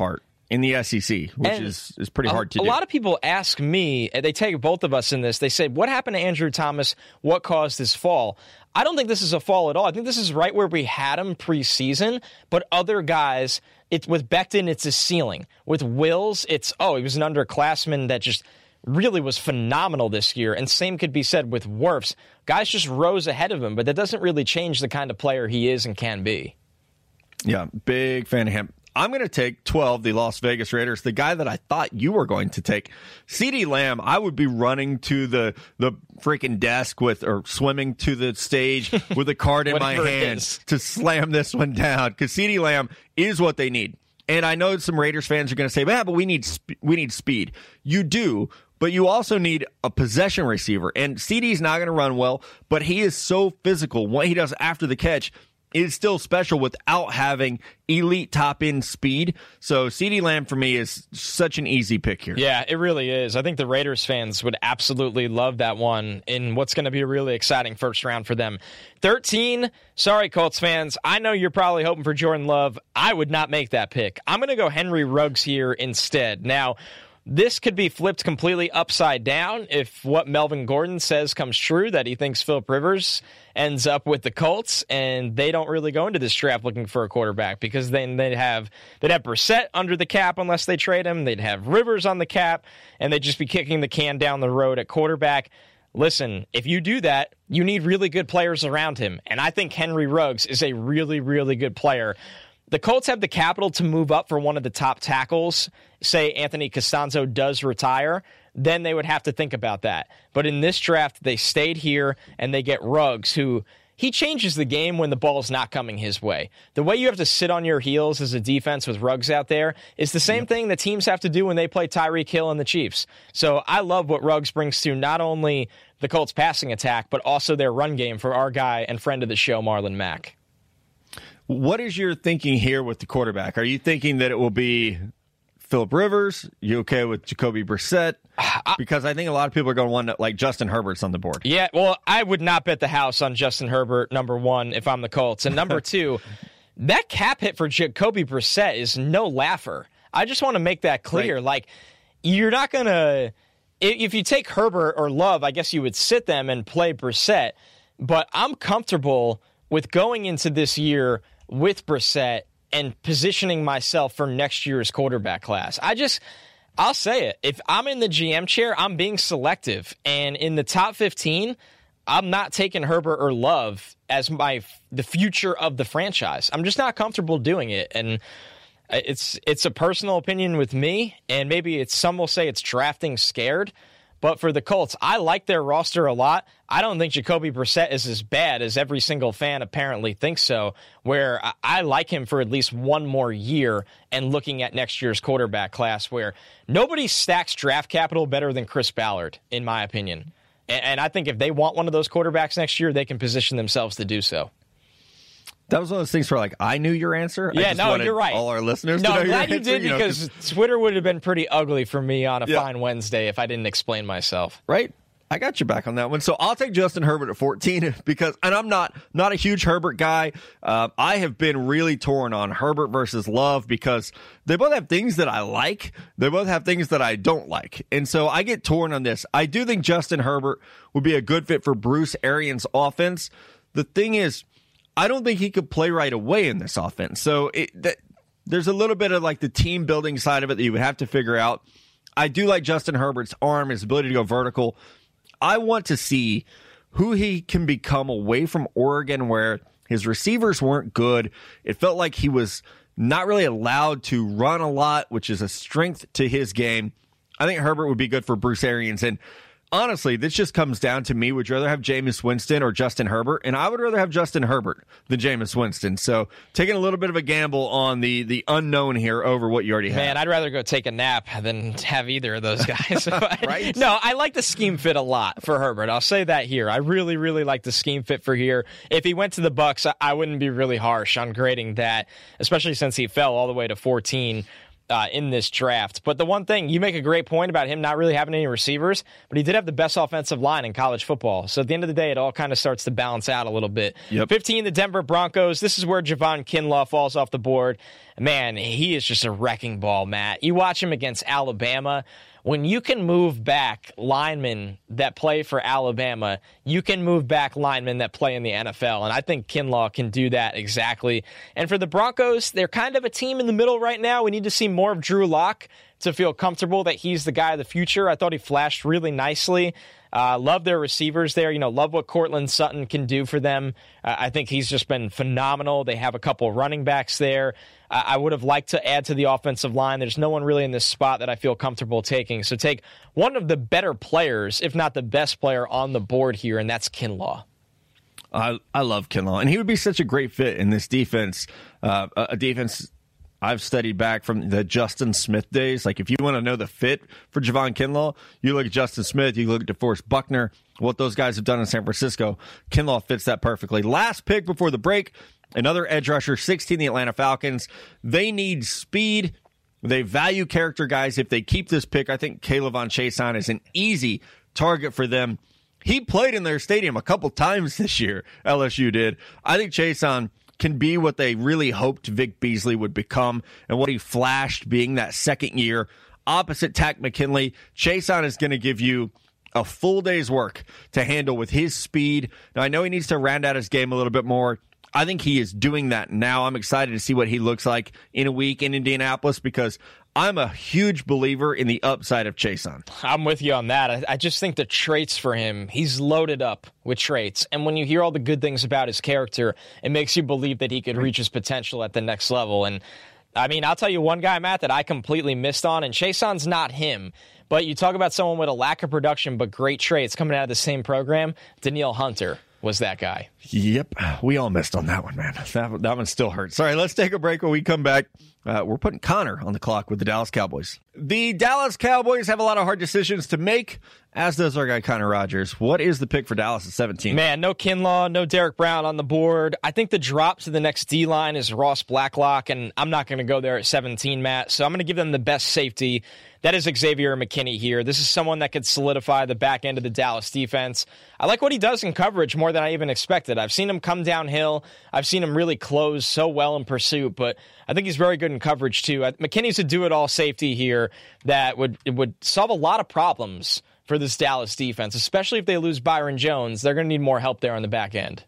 in the S E C, which
And
is, is pretty
a,
hard to
a
do.
A lot of people ask me, and they take both of us in this, they say, what happened to Andrew Thomas? What caused his fall? I don't think this is a fall at all. I think this is right where we had him preseason, but other guys, it's with Becton, it's a ceiling. With Wills, it's, oh, he was an underclassman that just really was phenomenal this year, and same could be said with Wirfs. Guys just rose ahead of him, but that doesn't really change the kind of player he is and can be.
Yeah, big fan of him. I'm going to take twelve, the Las Vegas Raiders, the guy that I thought you were going to take. CeeDee Lamb, I would be running to the the freaking desk with, or swimming to the stage with a card in my hand to slam this one down, because CeeDee Lamb is what they need. And I know some Raiders fans are going to say, yeah, but we need, sp- we need speed. You do, but you also need a possession receiver. And CeeDee's not going to run well, but he is so physical. What he does after the catch is still special without having elite top-end speed. So CeeDee Lamb for me is such an easy pick here.
Yeah, it really is. I think the Raiders fans would absolutely love that one in what's going to be a really exciting first round for them. thirteen, sorry, Colts fans. I know you're probably hoping for Jordan Love. I would not make that pick. I'm going to go Henry Ruggs here instead. Now, this could be flipped completely upside down if what Melvin Gordon says comes true, that he thinks Philip Rivers ends up with the Colts, and they don't really go into this draft looking for a quarterback, because then they'd have they'd have Brissett under the cap unless they trade him. They'd have Rivers on the cap, and they'd just be kicking the can down the road at quarterback. Listen, if you do that, you need really good players around him, and I think Henry Ruggs is a really, really good player. The Colts have the capital to move up for one of the top tackles. Say Anthony Costanzo does retire, then they would have to think about that. But in this draft, they stayed here, and they get Ruggs, who he changes the game when the ball's not coming his way. The way you have to sit on your heels as a defense with Ruggs out there is the same yep. thing that teams have to do when they play Tyreek Hill and the Chiefs. So I love what Ruggs brings to not only the Colts passing attack, but also their run game for our guy and friend of the show, Marlon Mack.
What is your thinking here with the quarterback? Are you thinking that it will be Philip Rivers? You okay with Jacoby Brissett? Because I think a lot of people are going to want, like, Justin Herbert's on the board.
Yeah, well, I would not bet the house on Justin Herbert, number one, if I'm the Colts. And number two, that cap hit for Jacoby Brissett is no laugher. I just want to make that clear. Right. Like, you're not going to – if you take Herbert or Love, I guess you would sit them and play Brissett. But I'm comfortable with going into this year – with Brissett and positioning myself for next year's quarterback class. I just, I'll say it. If I'm in the G M chair, I'm being selective. And in the top fifteen, I'm not taking Herbert or Love as my the future of the franchise. I'm just not comfortable doing it. And it's it's a personal opinion with me. And maybe it's some will say it's drafting scared. But for the Colts, I like their roster a lot. I don't think Jacoby Brissett is as bad as every single fan apparently thinks so, where I like him for at least one more year and looking at next year's quarterback class where nobody stacks draft capital better than Chris Ballard, in my opinion. And I think if they want one of those quarterbacks next year, they can position themselves to do so.
That was one of those things where, like, I knew your answer.
Yeah,
I just
no,
wanted
you're right.
all our listeners
no,
to know
I'm glad
your
you did,
answer,
because
you know,
Twitter would have been pretty ugly for me on a
yeah.
fine Wednesday if I didn't explain myself.
Right? I got you back on that one. So I'll take Justin Herbert at fourteen because, and I'm not not a huge Herbert guy. Uh, I have been really torn on Herbert versus Love because they both have things that I like. They both have things that I don't like. And so I get torn on this. I do think Justin Herbert would be a good fit for Bruce Arians' offense. The thing is, I don't think he could play right away in this offense. So it, that, there's a little bit of like the team building side of it that you would have to figure out. I do like Justin Herbert's arm, his ability to go vertical. I want to see who he can become away from Oregon, where his receivers weren't good. It felt like he was not really allowed to run a lot, which is a strength to his game. I think Herbert would be good for Bruce Arians. And honestly, this just comes down to me. Would you rather have Jameis Winston or Justin Herbert? And I would rather have Justin Herbert than Jameis Winston. So taking a little bit of a gamble on the the unknown here over what you already have.
Man, I'd rather go take a nap than have either of those guys.
Right?
No, I like the scheme fit a lot for Herbert. I'll say that here. I really, really like the scheme fit for here. If he went to the Bucs, I wouldn't be really harsh on grading that, especially since he fell all the way to fourteen. uh, in this draft. But the one thing, you make a great point about him not really having any receivers, but he did have the best offensive line in college football. So at the end of the day, it all kind of starts to balance out a little bit.
Yep.
fifteen, the Denver Broncos. This is where Javon Kinlaw falls off the board. Man, he is just a wrecking ball, Matt. You watch him against Alabama. When you can move back linemen that play for Alabama, you can move back linemen that play in the N F L. And I think Kinlaw can do that exactly. And for the Broncos, they're kind of a team in the middle right now. We need to see more of Drew Lock to feel comfortable that he's the guy of the future. I thought he flashed really nicely. Uh, love their receivers there. You know, love what Cortland Sutton can do for them. Uh, I think he's just been phenomenal. They have a couple running backs there. Uh, I would have liked to add to the offensive line. There's no one really in this spot that I feel comfortable taking. So take one of the better players, if not the best player on the board here, and that's Kinlaw.
I I love Kinlaw, and he would be such a great fit in this defense. Uh, a defense I've studied back from the Justin Smith days. Like, if you want to know the fit for Javon Kinlaw, you look at Justin Smith, you look at DeForest Buckner, what those guys have done in San Francisco. Kinlaw fits that perfectly. Last pick before the break, another edge rusher, sixteen, the Atlanta Falcons. They need speed. They value character guys. If they keep this pick, I think K'Lavon Chaisson is an easy target for them. He played in their stadium a couple times this year, L S U did. I think Chaisson can be what they really hoped Vic Beasley would become and what he flashed being that second year. Opposite Takk McKinley, Chaisson is going to give you a full day's work to handle with his speed. Now, I know he needs to round out his game a little bit more. I think he is doing that now. I'm excited to see what he looks like in a week in Indianapolis because I'm a huge believer in the upside of Chaisson.
I'm with you on that. I, I just think the traits for him, he's loaded up with traits. And when you hear all the good things about his character, it makes you believe that he could reach his potential at the next level. And I mean, I'll tell you one guy, Matt, that I completely missed on, and Chaisson's not him. But you talk about someone with a lack of production but great traits coming out of the same program, Danielle Hunter was that guy.
Yep. We all missed on that one, man. That, that one still hurts. Sorry, let's take a break. When we come back, uh, we're putting Connor on the clock with the Dallas Cowboys. The Dallas Cowboys have a lot of hard decisions to make, as does our guy Connor Rogers. What is the pick for Dallas at seventeen?
Man, no Kinlaw, no Derek Brown on the board. I think the drop to the next D-line is Ross Blacklock, and I'm not going to go there at seventeen, Matt. So I'm going to give them the best safety. That is Xavier McKinney here. This is someone that could solidify the back end of the Dallas defense. I like what he does in coverage more than I even expected. I've seen him come downhill. I've seen him really close so well in pursuit, but I think he's very good in coverage too. McKinney's a do-it-all safety here that would would solve a lot of problems for this Dallas defense, especially if they lose Byron Jones. They're going to need more help there on the back end.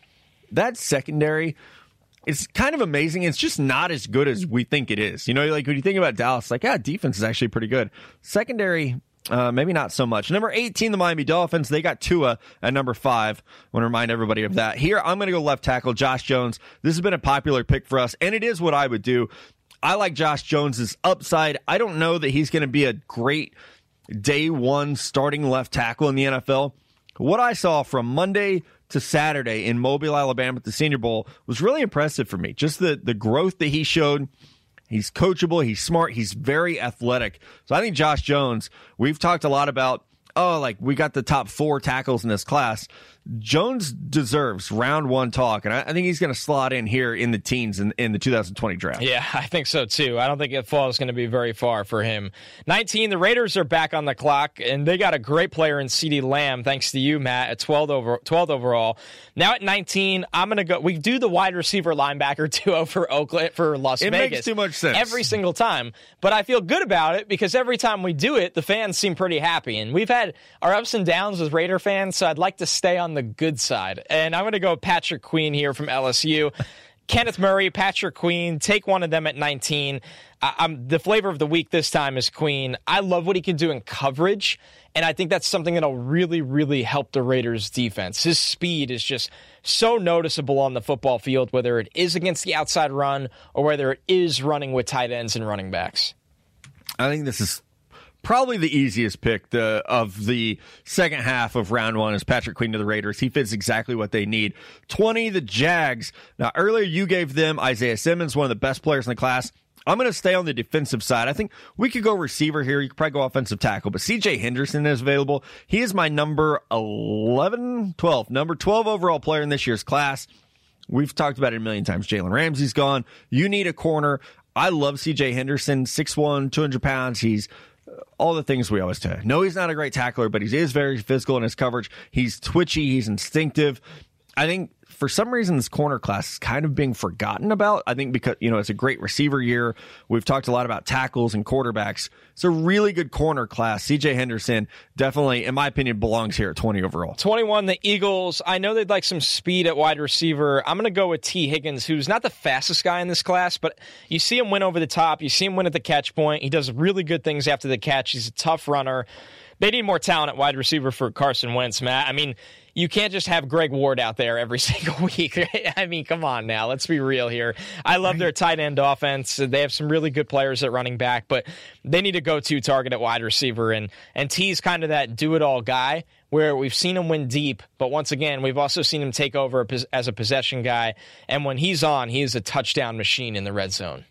That secondary, it's kind of amazing. It's just not as good as we think it is. You know, like when you think about Dallas, like, yeah, defense is actually pretty good. Secondary, uh, maybe not so much. Number eighteen, the Miami Dolphins. They got Tua at number five. I want to remind everybody of that. Here, I'm going to go left tackle, Josh Jones. This has been a popular pick for us, and it is what I would do. I like Josh Jones's upside. I don't know that he's going to be a great day one starting left tackle in the N F L. What I saw from Monday to Saturday in Mobile, Alabama at the Senior Bowl was really impressive for me. Just the, the growth that he showed. He's coachable. He's smart. He's very athletic. So I think Josh Jones, we've talked a lot about, oh, like we got the top four tackles in this class. Jones deserves round one talk, and I, I think he's going to slot in here in the teens in, in the two thousand twenty draft.
Yeah, I think so too. I don't think it falls going to be very far for him. nineteen, the Raiders are back on the clock, and they got a great player in CeeDee Lamb, thanks to you, Matt, at twelfth, over, twelfth overall. Now at nineteen, I'm going to go. We do the wide receiver linebacker duo for Oakland, for Las
it
Vegas.
It makes too much sense.
Every single time. But I feel good about it because every time we do it, the fans seem pretty happy. And we've had our ups and downs with Raider fans, so I'd like to stay on the good side. And I'm going to go Patrick Queen here from L S U. Kenneth Murray, Patrick Queen, take one of them at nineteen. I, I'm the flavor of the week this time is Queen. I love what he can do in coverage, and I think that's something that'll really, really help the Raiders' defense. His speed is just so noticeable on the football field, whether it is against the outside run or whether it is running with tight ends and running backs.
I think this is probably the easiest pick the, of the second half of round one is Patrick Queen to the Raiders. He fits exactly what they need. twenty, the Jags. Now, earlier you gave them Isaiah Simmons, one of the best players in the class. I'm going to stay on the defensive side. I think we could go receiver here. You could probably go offensive tackle, but C J Henderson is available. He is my number eleven, twelve, number twelve overall player in this year's class. We've talked about it a million times. Jalen Ramsey's gone. You need a corner. I love C J Henderson, six one, two hundred pounds. He's all the things we always say. No, he's not a great tackler, but he is very physical in his coverage. He's twitchy. He's instinctive. I think for some reason this corner class is kind of being forgotten about. I think because, you know, it's a great receiver year. We've talked a lot about tackles and quarterbacks. It's a really good corner class. C J Henderson definitely, in my opinion, belongs here at twenty overall.
twenty-one, the Eagles. I know they'd like some speed at wide receiver. I'm going to go with T. Higgins, who's not the fastest guy in this class, but you see him win over the top. You see him win at the catch point. He does really good things after the catch. He's a tough runner. They need more talent at wide receiver for Carson Wentz, Matt. I mean, you can't just have Greg Ward out there every single week. I mean, come on now. Let's be real here. I love their tight end offense. They have some really good players at running back, but they need a go-to target at wide receiver. And, and T's kind of that do-it-all guy where we've seen him win deep, but once again, we've also seen him take over as a possession guy. And when he's on, he is a touchdown machine in the red zone.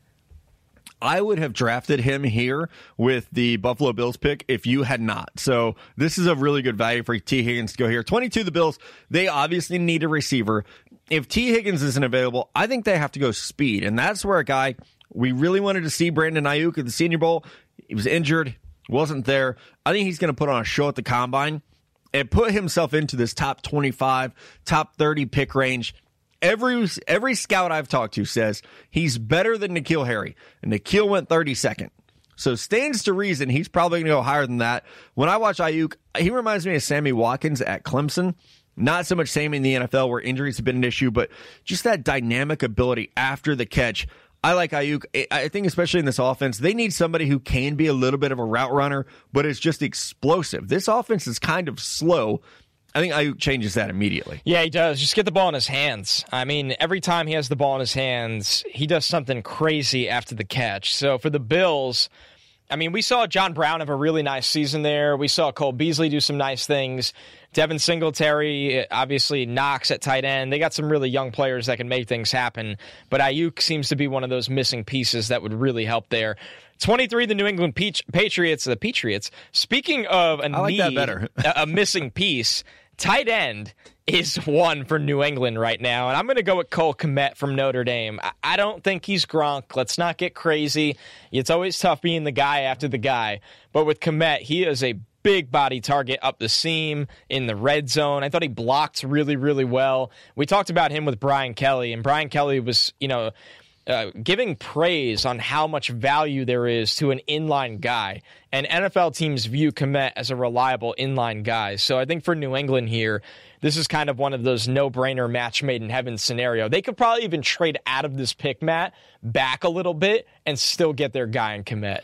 I would have drafted him here with the Buffalo Bills pick if you had not. So this is a really good value for T. Higgins to go here. twenty-two, the Bills, they obviously need a receiver. If T. Higgins isn't available, I think they have to go speed. And that's where a guy, we really wanted to see Brandon Ayuk at the Senior Bowl. He was injured, wasn't there. I think he's going to put on a show at the Combine and put himself into this top twenty-five, top thirty pick range. Every every scout I've talked to says he's better than N'Keal Harry, and N'Keal went thirty-second. So stands to reason he's probably going to go higher than that. When I watch Ayuk, he reminds me of Sammy Watkins at Clemson. Not so much Sammy in the N F L where injuries have been an issue, but just that dynamic ability after the catch. I like Ayuk. I think especially in this offense, they need somebody who can be a little bit of a route runner, but is just explosive. This offense is kind of slow. I think Ayuk changes that immediately.
Yeah, he does. Just get the ball in his hands. I mean, every time he has the ball in his hands, he does something crazy after the catch. So for the Bills, I mean, we saw John Brown have a really nice season there. We saw Cole Beasley do some nice things. Devin Singletary, obviously Knox at tight end. They got some really young players that can make things happen. But Ayuk seems to be one of those missing pieces that would really help there. twenty-three, the New England Peach- Patriots. The Patriots. Speaking of a
I like
need,
that better.
a, a missing piece, tight end is one for New England right now, and I'm going to go with Cole Kmet from Notre Dame. I, I don't think he's Gronk. Let's not get crazy. It's always tough being the guy after the guy, but with Kmet, he is a big body target up the seam in the red zone. I thought he blocked really, really well. We talked about him with Brian Kelly, and Brian Kelly was, you know, Uh, giving praise on how much value there is to an inline guy. And N F L teams view Kmet as a reliable inline guy. So I think for New England here, this is kind of one of those no-brainer match made in heaven scenario. They could probably even trade out of this pick, Matt, back a little bit and still get their guy in Kmet.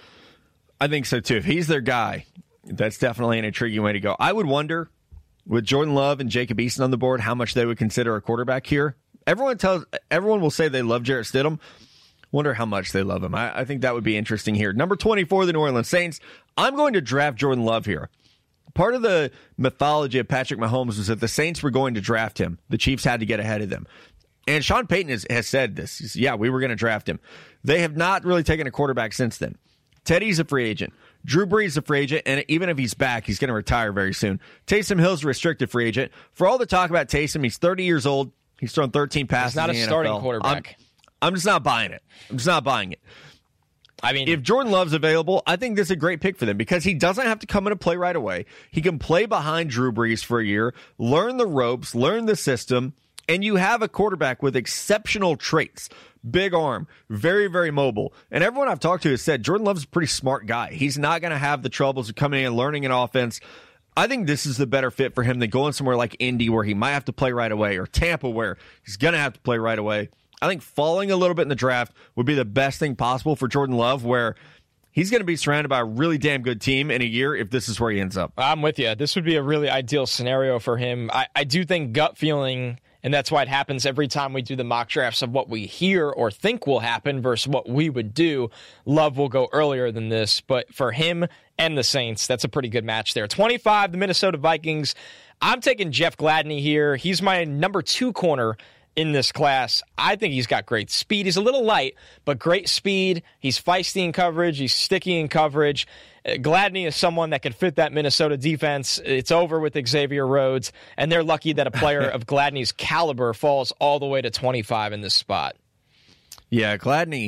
I think so, too. If he's their guy, that's definitely an intriguing way to go. I would wonder, with Jordan Love and Jacob Eason on the board, how much they would consider a quarterback here. Everyone tells everyone will say they love Jarrett Stidham. Wonder how much they love him. I, I think that would be interesting here. Number twenty-four, the New Orleans Saints. I'm going to draft Jordan Love here. Part of the mythology of Patrick Mahomes was that the Saints were going to draft him. The Chiefs had to get ahead of them. And Sean Payton has, has said this. He's, yeah, we were going to draft him. They have not really taken a quarterback since then. Teddy's a free agent. Drew Brees is a free agent, and even if he's back, he's going to retire very soon. Taysom Hill's a restricted free agent. For all the talk about Taysom, he's thirty years old. He's thrown thirteen passes.
He's not
in
a
the
starting
N F L.
quarterback.
I'm, I'm just not buying it. I'm just not buying it.
I mean,
if Jordan Love's available, I think this is a great pick for them because he doesn't have to come in and play right away. He can play behind Drew Brees for a year, learn the ropes, learn the system, and you have a quarterback with exceptional traits. Big arm, very, very mobile. And everyone I've talked to has said Jordan Love's a pretty smart guy. He's not going to have the troubles of coming in and learning an offense. I think this is the better fit for him than going somewhere like Indy where he might have to play right away, or Tampa where he's going to have to play right away. I think falling a little bit in the draft would be the best thing possible for Jordan Love, where he's going to be surrounded by a really damn good team in a year if this is where he ends up.
I'm with you. This would be a really ideal scenario for him. I, I do think gut feeling, and that's why it happens every time we do the mock drafts of what we hear or think will happen versus what we would do. Love will go earlier than this, but for him and the Saints, that's a pretty good match there. twenty-five, the Minnesota Vikings. I'm taking Jeff Gladney here. He's my number two corner in this class. I think he's got great speed. He's a little light, but great speed. He's feisty in coverage. He's sticky in coverage. Gladney is someone that could fit that Minnesota defense. It's over with Xavier Rhodes, and they're lucky that a player of Gladney's caliber falls all the way to twenty-five in this spot.
Yeah, Gladney,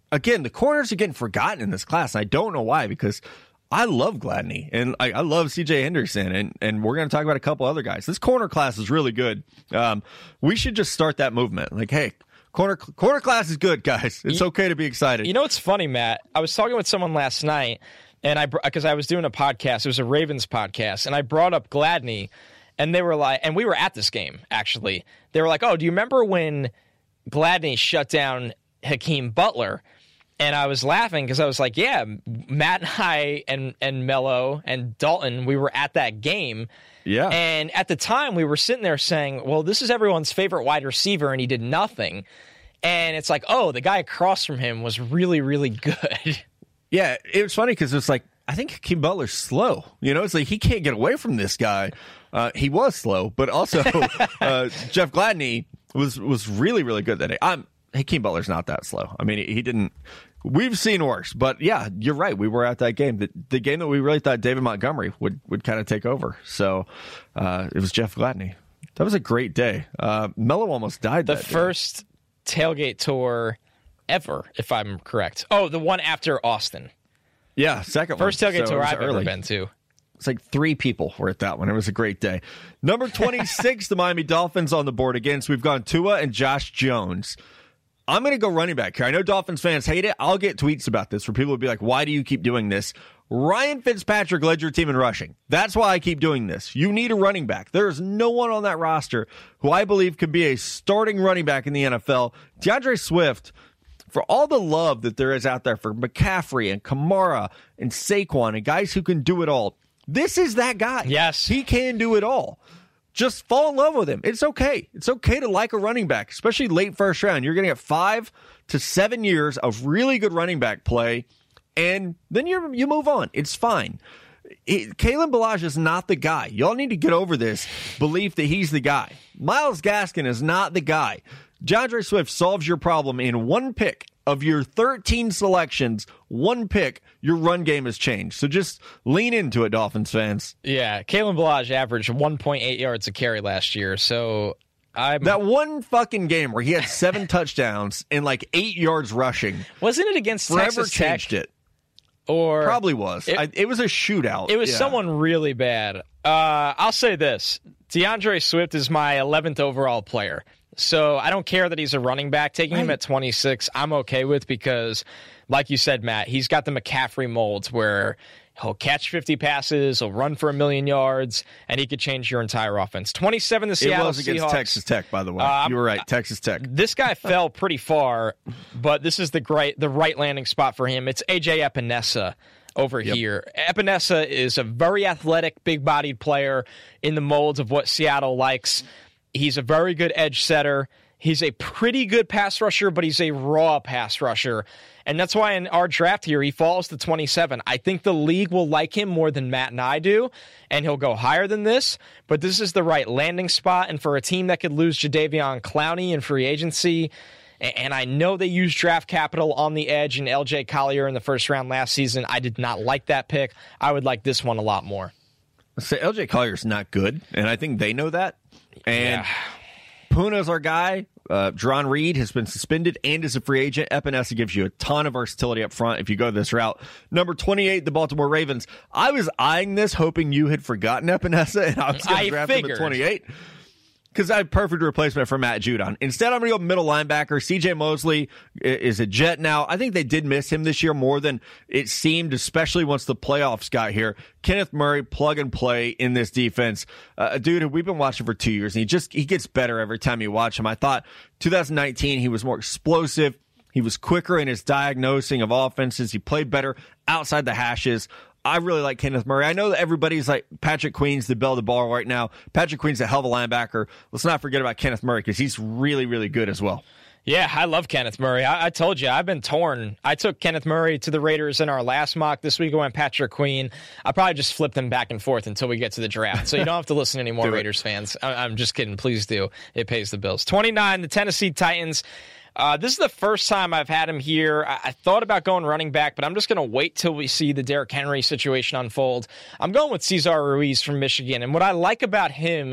again, the corners are getting forgotten in this class. And I don't know why, because I love Gladney and I, I love C J Henderson, and, and we're going to talk about a couple other guys. This corner class is really good. Um, we should just start that movement. Like, hey, corner corner class is good, guys. It's
you,
okay to be excited.
You know what's funny, Matt? I was talking with someone last night, and I because I was doing a podcast. It was a Ravens podcast, and I brought up Gladney, and they were like, and we were at this game actually. They were like, "Oh, do you remember when Gladney shut down Hakeem Butler?" And I was laughing because I was like, yeah, Matt and I and, and Mello and Dalton, we were at that game.
Yeah.
And at the time, we were sitting there saying, well, this is everyone's favorite wide receiver, and he did nothing. And it's like, oh, the guy across from him was really, really good.
Yeah, it was funny because it's like, I think Hakeem Butler's slow. You know, it's like he can't get away from this guy. Uh, he was slow, but also uh, Jeff Gladney was was really, really good that day. I'm, Hakeem Butler's not that slow. I mean, he, he didn't. We've seen worse, but yeah, you're right. We were at that game, the, the game that we really thought David Montgomery would, would kind of take over. So uh, it was Jeff Gladney. That was a great day. Uh, Mello almost died.
The
that
first day. Tailgate tour ever, if I'm correct. Oh, the one after Austin.
Yeah, second
first
one.
tailgate
so
tour I've
early.
ever been to.
It's like three people were at that one. It was a great day. Number twenty-six, the Miami Dolphins on the board again. So we've gone Tua and Josh Jones. I'm going to go running back here. I know Dolphins fans hate it. I'll get tweets about this where people will be like, why do you keep doing this? Ryan Fitzpatrick led your team in rushing. That's why I keep doing this. You need a running back. There is no one on that roster who I believe could be a starting running back in the N F L. DeAndre Swift, for all the love that there is out there for McCaffrey and Kamara and Saquon and guys who can do it all, this is that guy.
Yes.
He can do it all. Just fall in love with him. It's okay. It's okay to like a running back, especially late first round. You're going to get five to seven years of really good running back play, and then you you move on. It's fine. It, Kalen Ballage is not the guy. Y'all need to get over this belief that he's the guy. Myles Gaskin is not the guy. DeAndre Swift solves your problem in one pick. Of your thirteen selections, one pick, your run game has changed. So just lean into it, Dolphins fans.
Yeah, Kalen Ballage averaged one point eight yards a carry last year. So I'm...
That one fucking game where he had seven touchdowns and like eight yards rushing.
Wasn't it against
forever
Texas Tech?
Changed it.
Or
Probably was. It, I, it was a shootout.
It was
yeah.
someone really bad. Uh, I'll say this. DeAndre Swift is my eleventh overall player. So I don't care that he's a running back. Taking
right.
him at twenty-six, I'm okay with, because, like you said, Matt, he's got the McCaffrey molds where he'll catch fifty passes, he'll run for a million yards, and he could change your entire offense. twenty-seven, the Seattle
It was against
Seahawks.
Texas Tech, by the way.
Uh,
you were right, Texas Tech.
This guy fell pretty far, but this is the great, the right landing spot for him. It's A J Epinesa over yep. here. Epinesa is a very athletic, big-bodied player in the molds of what Seattle likes. He's a very good edge setter. He's a pretty good pass rusher, but he's a raw pass rusher. And that's why in our draft here, he falls to twenty-seven. I think the league will like him more than Matt and I do, and he'll go higher than this. But this is the right landing spot. And for a team that could lose Jadeveon Clowney in free agency, and I know they used draft capital on the edge and L J Collier in the first round last season, I did not like that pick. I would like this one a lot more.
So L J Collier's not good, and I think they know that. And
yeah.
Puna's our guy. Uh, Jerron Reed has been suspended and is a free agent. Epinesa gives you a ton of versatility up front if you go this route. Number twenty-eight, the Baltimore Ravens. I was eyeing this, hoping you had forgotten Epinesa, and I was going to draft
figured.
him at twenty-eight. Because I have perfect replacement for Matt Judon. Instead, I'm going to go middle linebacker. C J Mosley is a Jet now. I think they did miss him this year more than it seemed, especially once the playoffs got here. Kenneth Murray, plug and play in this defense. Uh, a dude who we've been watching for two years, and he just he gets better every time you watch him. I thought twenty nineteen, he was more explosive. He was quicker in his diagnosing of offenses. He played better outside the hashes. I really like Kenneth Murray. I know that everybody's like, Patrick Queen's the bell of the ball right now. Patrick Queen's a hell of a linebacker. Let's not forget about Kenneth Murray because he's really, really good as well.
Yeah, I love Kenneth Murray. I, I told you, I've been torn. I took Kenneth Murray to the Raiders in our last mock. This week I went Patrick Queen. I probably just flip them back and forth until we get to the draft. So you don't have to listen anymore, Raiders fans. I, I'm just kidding. Please do. It pays the bills. twenty-nine, the Tennessee Titans. Uh, this is the first time I've had him here. I, I thought about going running back, but I'm just going to wait till we see the Derrick Henry situation unfold. I'm going with Cesar Ruiz from Michigan, and what I like about him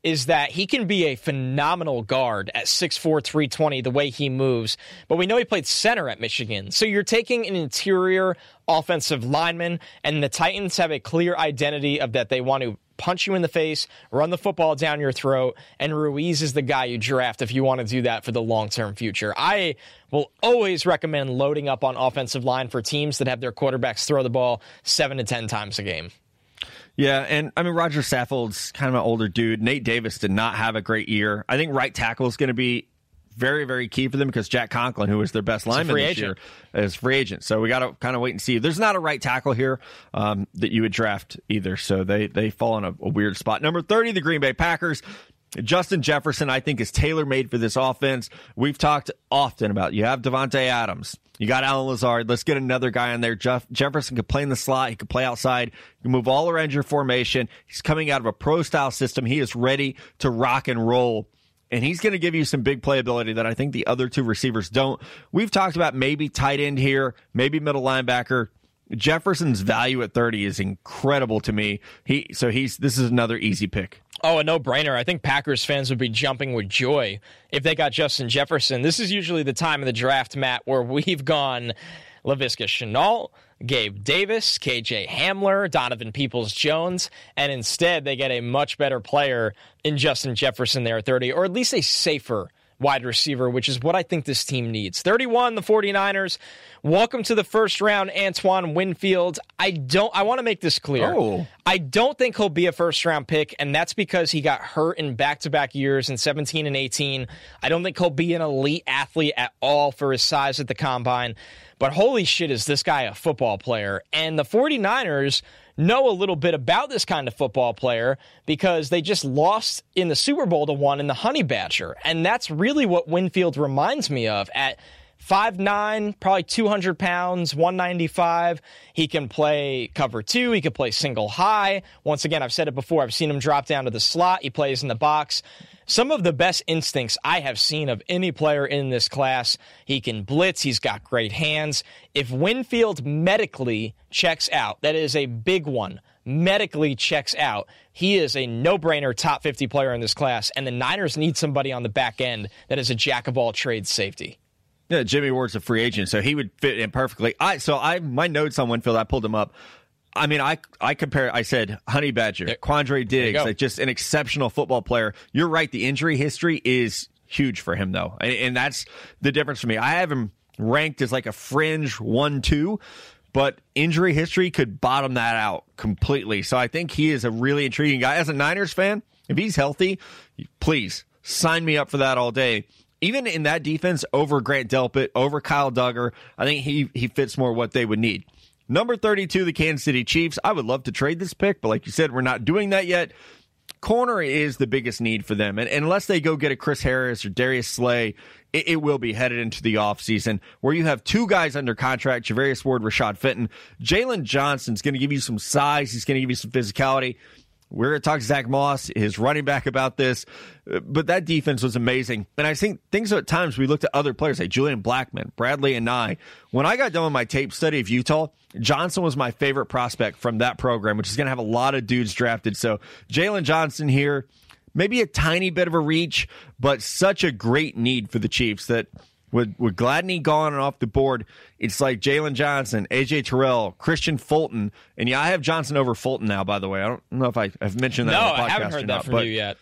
is that he can be a phenomenal guard at six four, three twenty, the way he moves. But we know he played center at Michigan. So you're taking an interior offensive lineman, and the Titans have a clear identity of that they want to punch you in the face, run the football down your throat, and Ruiz is the guy you draft if you want to do that for the long-term future. I will always recommend loading up on offensive line for teams that have their quarterbacks throw the ball seven to ten times a game.
Yeah, and I mean, Roger Saffold's kind of an older dude. Nate Davis did not have a great year. I think right tackle is going to be very, very key for them because Jack Conklin, who was their best lineman this
agent.
year, is free agent. So we got to kind of wait and see. There's not a right tackle here um, that you would draft either. So they, they fall in a, a weird spot. Number thirty, the Green Bay Packers. Justin Jefferson, I think, is tailor-made for this offense. We've talked often about you have Devontae Adams. You got Alan Lazard. Let's get another guy in there. Jeff, Jefferson can play in the slot. He can play outside. You can move all around your formation. He's coming out of a pro-style system. He is ready to rock and roll. And he's going to give you some big playability that I think the other two receivers don't. We've talked about maybe tight end here, maybe middle linebacker. Jefferson's value at thirty is incredible to me. He so he's this is another easy pick.
Oh, a no-brainer. I think Packers fans would be jumping with joy if they got Justin Jefferson. This is usually the time of the draft, Matt, where we've gone Laviska Shenault, Gabe Davis, K J Hamler, Donovan Peoples-Jones, and instead they get a much better player in Justin Jefferson there at thirty, or at least a safer wide receiver, which is what I think this team needs. thirty-one, the 49ers. Welcome to the first round, Antoine Winfield. I don't. I want to make this clear.
Oh.
I don't think he'll be a first-round pick, and that's because he got hurt in back-to-back years in seventeen and eighteen. I don't think he'll be an elite athlete at all for his size at the combine. But holy shit, is this guy a football player. And the 49ers know a little bit about this kind of football player because they just lost in the Super Bowl to one in the Honey Badger. And that's really what Winfield reminds me of. At five nine, probably two hundred pounds, one ninety-five. He can play cover two. He can play single high. Once again, I've said it before. I've seen him drop down to the slot. He plays in the box. Some of the best instincts I have seen of any player in this class. He can blitz. He's got great hands. If Winfield medically checks out, that is a big one, medically checks out, he is a no-brainer top fifty player in this class, and the Niners need somebody on the back end that is a jack-of-all-trades safety.
Yeah, Jimmy Ward's a free agent, so he would fit in perfectly. I So I my notes on Winfield, I pulled them up. I mean, I I compare. I said Honey Badger, there, Quandre Diggs, like just an exceptional football player. You're right. The injury history is huge for him, though, and, and that's the difference for me. I have him ranked as like a fringe one two, but injury history could bottom that out completely. So I think he is a really intriguing guy. As a Niners fan, if he's healthy, please sign me up for that all day. Even in that defense, over Grant Delpit, over Kyle Duggar, I think he he fits more what they would need. Number thirty-two, the Kansas City Chiefs. I would love to trade this pick, but like you said, we're not doing that yet. Corner is the biggest need for them. And, and unless they go get a Chris Harris or Darius Slay, it, it will be headed into the offseason where you have two guys under contract, Javarius Ward, Rashad Fenton. Jalen Johnson's going to give you some size. He's going to give you some physicality. We're going to talk to Zach Moss, his running back, about this. But that defense was amazing. And I think things at times we looked at other players like Julian Blackman, Bradley and Nye. When I got done with my tape study of Utah, Johnson was my favorite prospect from that program, which is going to have a lot of dudes drafted. So Jalen Johnson here, maybe a tiny bit of a reach, but such a great need for the Chiefs that with, with Gladney gone and off the board, it's like Jalen Johnson, A J Terrell, Christian Fulton. And yeah, I have Johnson over Fulton now, by the way. I don't know if I, I've mentioned that
no,
on the podcast
I haven't heard that
not,
from you yet.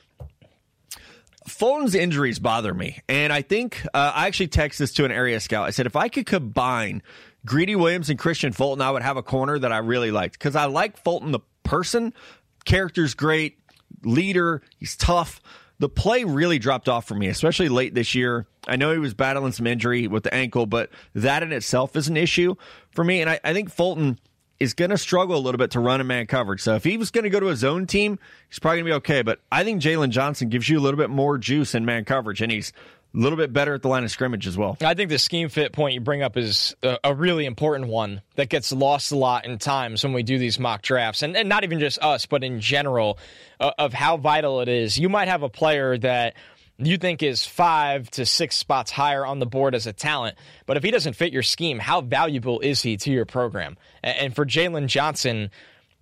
Fulton's injuries bother me. And I think uh, I actually texted this to an area scout. I said, if I could combine Greedy Williams and Christian Fulton, I would have a corner that I really liked. Because I like Fulton, the person. Character's great. Leader. He's tough. The play really dropped off for me, especially late this year. I know he was battling some injury with the ankle, but that in itself is an issue for me. And I, I think Fulton is going to struggle a little bit to run a man coverage. So if he was going to go to a zone team, he's probably going to be okay. But I think Jalen Johnson gives you a little bit more juice in man coverage, and he's a little bit better at the line of scrimmage as well.
I think the scheme fit point you bring up is a, a really important one that gets lost a lot in times when we do these mock drafts. And, and not even just us, but in general, uh, of how vital it is. You might have a player that you think is five to six spots higher on the board as a talent, but if he doesn't fit your scheme, how valuable is he to your program? And, and for Jalen Johnson,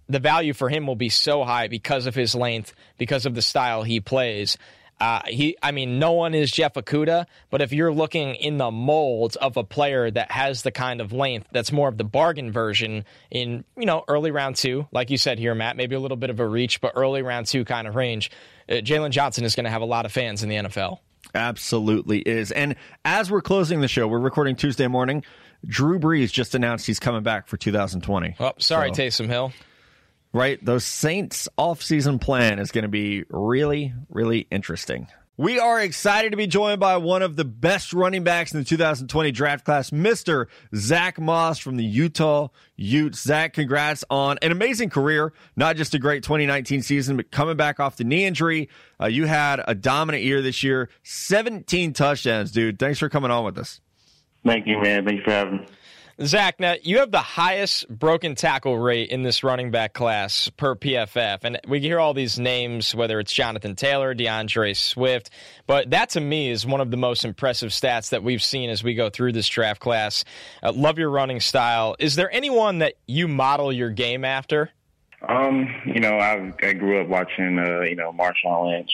the value for him will be so high because of his length, because of the style he plays. Uh, he, I mean, no one is Jeff Okudah, but if you're looking in the mold of a player that has the kind of length that's more of the bargain version in, you know, early round two, like you said here, Matt, maybe a little bit of a reach, but early round two kind of range, uh, Jalen Johnson is going to have a lot of fans in the N F L.
Absolutely is. And as we're closing the show, we're recording Tuesday morning. Drew Brees just announced he's coming back for two thousand twenty.
Oh, sorry,
so,
Taysom Hill.
Right, those Saints offseason plan is going to be really, really interesting. We are excited to be joined by one of the best running backs in the two thousand twenty draft class, Mister Zach Moss from the Utah Utes. Zach, congrats on an amazing career, not just a great twenty nineteen season, but coming back off the knee injury. Uh, you had a dominant year this year, seventeen touchdowns, dude. Thanks for coming on with us.
Thank you, man. Thank you for having me.
Zach, now you have the highest broken tackle rate in this running back class per P F F. And we hear all these names, whether it's Jonathan Taylor, DeAndre Swift. But that, to me, is one of the most impressive stats that we've seen as we go through this draft class. Uh, love your running style. Is there anyone that you model your game after?
Um, you know, I, I grew up watching, uh, you know, Marshawn Lynch,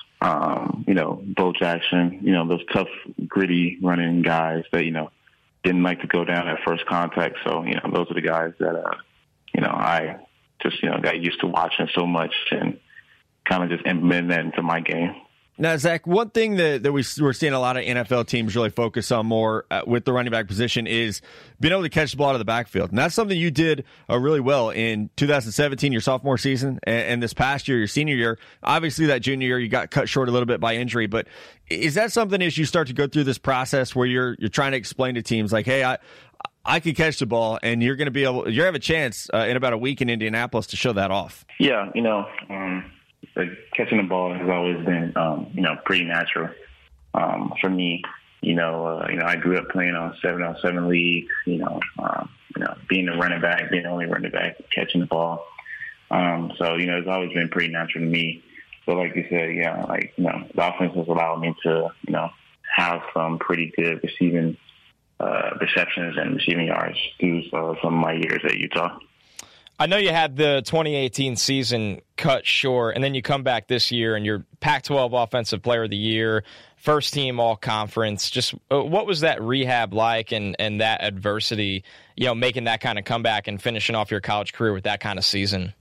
um, you know, Bo Jackson, you know, those tough, gritty running guys that, you know, didn't like to go down at first contact. So, you know, those are the guys that, uh, you know, I just, you know, got used to watching so much and kind of just implemented that into my game.
Now, Zach, one thing that, that we, we're seeing a lot of N F L teams really focus on more uh, with the running back position is being able to catch the ball out of the backfield. And that's something you did uh, really well in two thousand seventeen, your sophomore season, and, and this past year, your senior year. Obviously, that junior year, you got cut short a little bit by injury. But is that something as you start to go through this process where you're you're trying to explain to teams like, hey, I I can catch the ball, and you're going to be able, you have a chance uh, in about a week in Indianapolis to show that off?
Yeah, you know, um, like catching the ball has always been, um, you know, pretty natural um, for me. You know, uh, you know, I grew up playing on seven on seven leagues. You know, um, you know, being a running back, being the only running back, catching the ball. Um, so you know, it's always been pretty natural to me. So, like you said, yeah, like you know, the offense has allowed me to, you know, have some pretty good receiving uh, receptions and receiving yards through uh, some of my years at Utah.
I know you had the twenty eighteen season cut short, and then you come back this year and you're Pac twelve Offensive Player of the Year, first team All-Conference. Just uh, what was that rehab like and, and that adversity, you know, making that kind of comeback and finishing off your college career with that kind of season?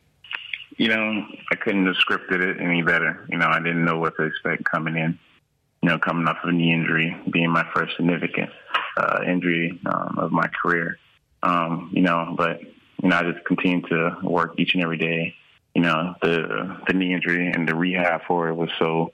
You know, I couldn't have scripted it any better. You know, I didn't know what to expect coming in, you know, coming off of a knee injury, being my first significant uh, injury um, of my career, um, you know, but you know, I just continued to work each and every day. You know, the the knee injury and the rehab for it was so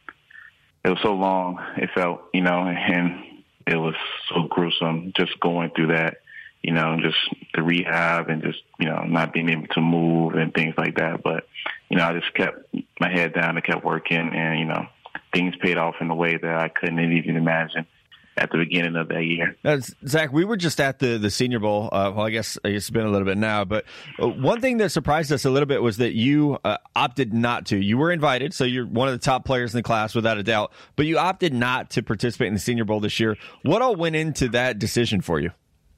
it was so long. It felt, you know, and it was so gruesome just going through that. You know, just the rehab and just, you know, not being able to move and things like that. But you know, I just kept my head down and kept working, and you know, things paid off in a way that I couldn't even imagine at the beginning of that year.
Now, Zach, we were just at the, the Senior Bowl. Uh, well, I guess it's been a little bit now, but one thing that surprised us a little bit was that you uh, opted not to. You were invited, so you're one of the top players in the class without a doubt, but you opted not to participate in the Senior Bowl this year. What all went into that decision for you?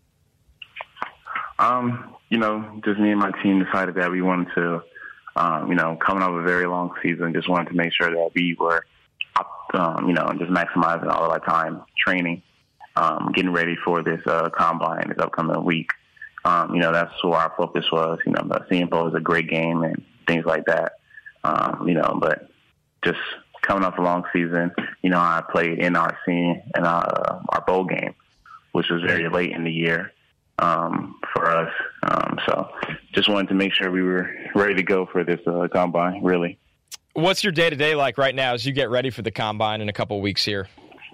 Um, you know, just me and my team decided that we wanted to, um, you know, coming off a very long season, just wanted to make sure that we were Um, you know, just maximizing all of our time training, um, getting ready for this uh, combine this upcoming week. Um, you know, that's where our focus was. You know, the Senior Bowl is a great game and things like that. Um, you know, but just coming off a long season, you know, I played in our scene and our, uh, our bowl game, which was very late in the year um, for us. Um, so just wanted to make sure we were ready to go for this uh, combine, really.
What's your day-to-day like right now as you get ready for the combine in a couple of weeks here?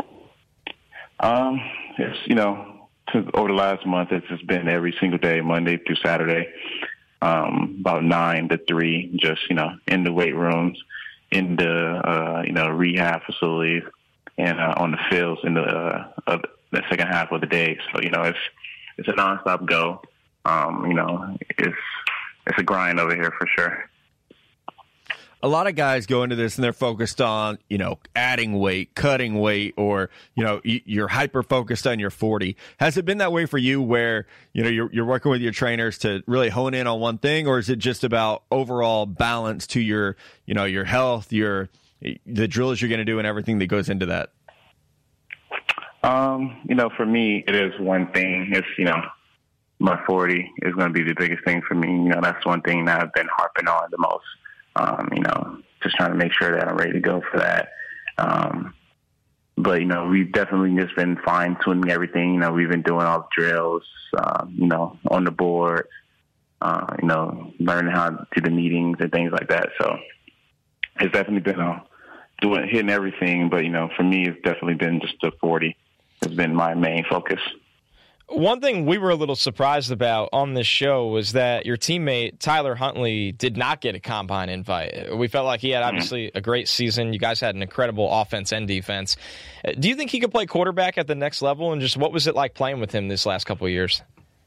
Um, it's, you know, over the last month, it's just been every single day, Monday through Saturday, um, about nine to three, just, you know, in the weight rooms, in the, uh, you know, rehab facilities, and uh, on the fields in the, uh, of the second half of the day. So, you know, it's it's a nonstop go. Um, you know, it's it's a grind over here for sure.
a lot of guys go into this and they're focused on, you know, adding weight, cutting weight, or, you know, you're hyper focused on your forty. Has it been that way for you where, you know, you're, you're working with your trainers to really hone in on one thing, or is it just about overall balance to your, you know, your health, your, the drills you're going to do and everything that goes into that?
Um, you know, for me, it is one thing. It's, you know, my forty is going to be the biggest thing for me. You know, that's one thing that I've been harping on the most. Um, you know, just trying to make sure that I'm ready to go for that. Um, but, you know, we've definitely just been fine-tuning everything. You know, we've been doing all the drills, um, you know, on the board, uh, you know, learning how to do the meetings and things like that. So it's definitely been uh, doing hitting everything. But, you know, for me, it's definitely been just the forty has been my main focus.
One thing we were a little surprised about on this show was that your teammate, Tyler Huntley, did not get a combine invite. We felt like he had obviously a great season. You guys had an incredible offense and defense. Do you think he could play quarterback at the next level? And just what was it like playing with him this last couple of years?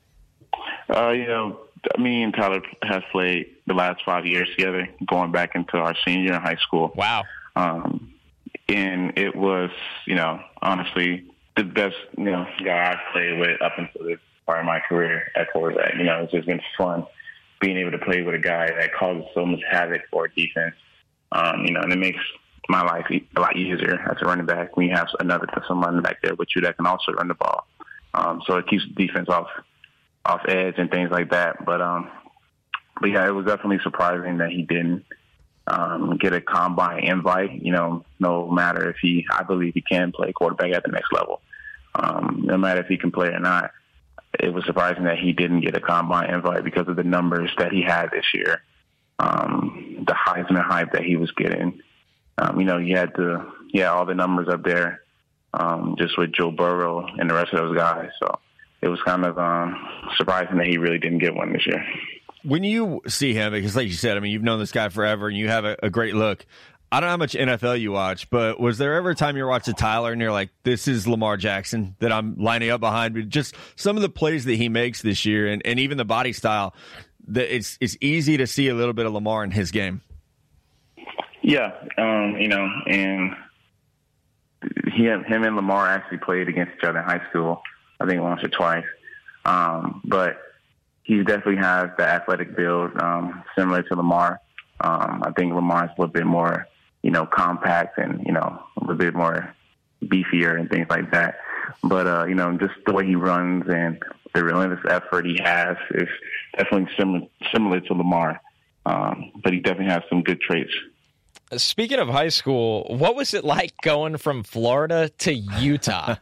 Uh, you know, me and Tyler have played the last five years together, going back into our senior year in high school.
Wow.
Um, and it was, you know, honestly, the best, you know, guy I've played with up until this part of my career at quarterback. You know, it's just been fun being able to play with a guy that causes so much havoc for defense. Um, you know, and it makes my life a lot easier as a running back when you have another someone back there with you that can also run the ball. Um, so it keeps the defense off off edge and things like that. But um, but yeah, it was definitely surprising that he didn't um, get a combine invite. You know, no matter if he, I believe he can play quarterback at the next level. Um, no matter if he can play or not, it was surprising that he didn't get a combine invite because of the numbers that he had this year. Um, the Heisman hype that he was getting. Um, you know, he had the, yeah, all the numbers up there, um, just with Joe Burrow and the rest of those guys. So it was kind of um, surprising that he really didn't get one this year.
When you see him, because like you said, I mean, you've known this guy forever and you have a, a great look. I don't know how much N F L you watch, but was there ever a time you're watching Tyler and you're like, this is Lamar Jackson that I'm lining up behind? Just some of the plays that he makes this year and, and even the body style, that it's it's easy to see a little bit of Lamar in his game.
Yeah, um, you know, and he, him and Lamar actually played against each other in high school, I think once or twice. Um, but he definitely has the athletic build um, similar to Lamar. Um, I think Lamar's a little bit more, you know, compact and, you know, a little bit more beefier and things like that. But, uh, you know, just the way he runs and the relentless effort he has is definitely similar, similar to Lamar. Um, but he definitely has some good traits.
Speaking of high school, what was it like going from Florida to Utah?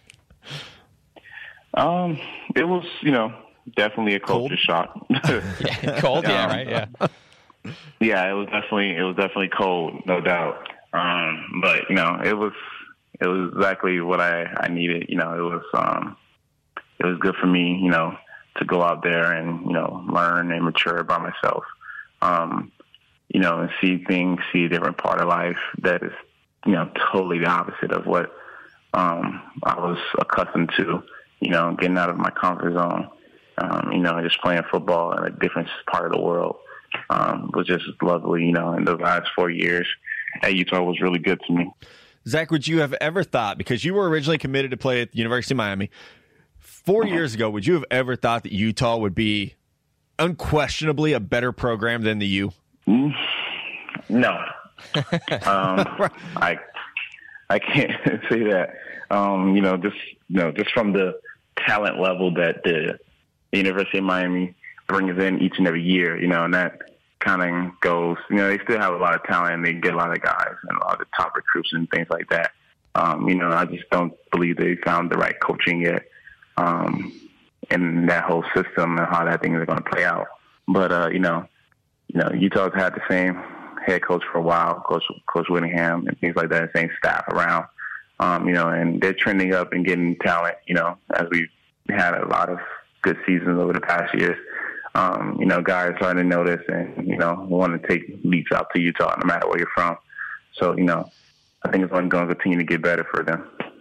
um, it was, you know, definitely a culture shock.
yeah, cold, yeah, right, yeah.
Yeah, it was definitely it was definitely cold, no doubt. Um, but you know, it was it was exactly what I, I needed. You know, it was um, it was good for me, you know, to go out there and you know learn and mature by myself. Um, you know, and see things, see a different part of life that is, you know, totally the opposite of what um, I was accustomed to. You know, getting out of my comfort zone. Um, you know, just playing football in a different part of the world. Um, was just lovely, you know, and the last four years at Utah was really good to me.
Zach, would you have ever thought, because you were originally committed to play at the University of Miami, four mm-hmm. years ago, would you have ever thought that Utah would be unquestionably a better program than the U?
Mm, no. um, I I can't say that. Um, you know, just you know, just from the talent level that the, the University of Miami brings in each and every year, you know, and that kind of goes, you know, they still have a lot of talent and they get a lot of guys and a lot of top recruits and things like that. Um, you know, I just don't believe they found the right coaching yet um, in that whole system and how that thing is going to play out. But, uh, you know, you know, Utah's had the same head coach for a while, Coach Coach Whittingham and things like that, same staff around, um, you know, and they're trending up and getting talent, you know, as we've had a lot of good seasons over the past years. Um, you know, guys starting to notice and, you know, want to take leaps out to Utah no matter where you're from. So, you know, I think it's only going to continue to get better for them.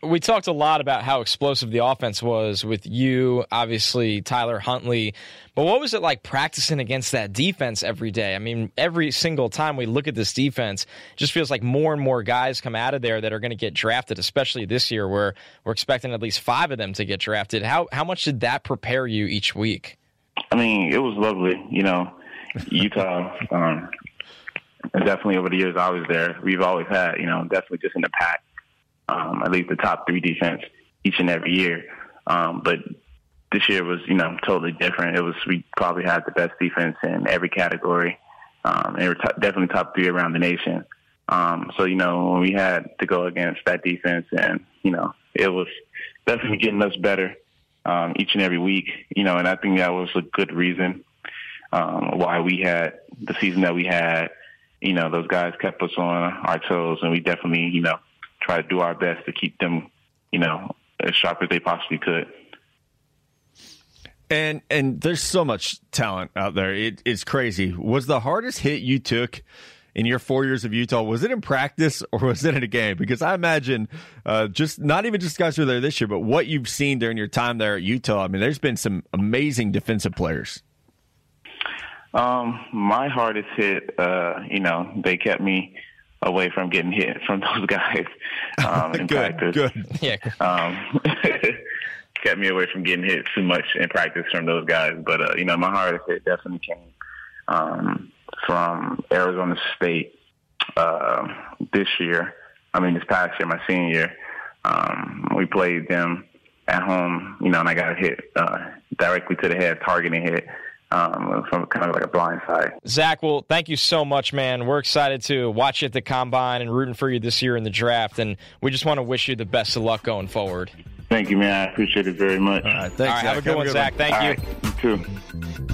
we talked a lot about how explosive the offense was with you, obviously Tyler Huntley. But what was it like practicing against that defense every day? I mean, every single time we look at this defense, it just feels like more and more guys come out of there that are going to get drafted, especially this year where we're expecting at least five of them to get drafted. How how much did that prepare you each week?
I mean, it was lovely. You know, Utah, um, definitely over the years I was there, we've always had, you know, definitely just in the pack, um, at least the top three defense each and every year. Um, but this year was, you know, totally different. It was, we probably had the best defense in every category. Um, and they were t- definitely top three around the nation. Um, so, you know, when we had to go against that defense and, you know, it was definitely getting us better um, each and every week, you know, and I think that was a good reason um, why we had the season that we had. You know, those guys kept us on our toes, and we definitely, you know, try to do our best to keep them, you know, as sharp as they possibly could.
And and there's so much talent out there. It, it's crazy. Was the hardest hit you took in your four years of Utah, was it in practice or was it in a game? Because I imagine uh, just not even just guys who are there this year, but what you've seen during your time there at Utah, I mean, there's been some amazing defensive players.
Um, my hardest hit, uh, you know, they kept me away from getting hit from those guys um, in
good,
practice.
Good.
Yeah.
Um, kept me away from getting hit too much in practice from those guys. But, uh, you know, my hardest hit definitely came um, from Arizona State uh, this year. I mean, this past year, my senior year. Um, we played them at home, you know, and I got a hit uh, directly to the head, targeting hit. Um, from kind of like a blind side.
Zach, well, thank you so much, man. We're excited to watch you at the Combine and rooting for you this year in the draft, and we just want to wish you the best of luck going forward.
Thank you, man. I appreciate it very much.
All right, thanks,
All right,
Zach.
have a good
have
one,
a good
Zach.
one.
Thank
All
you.
right, you too.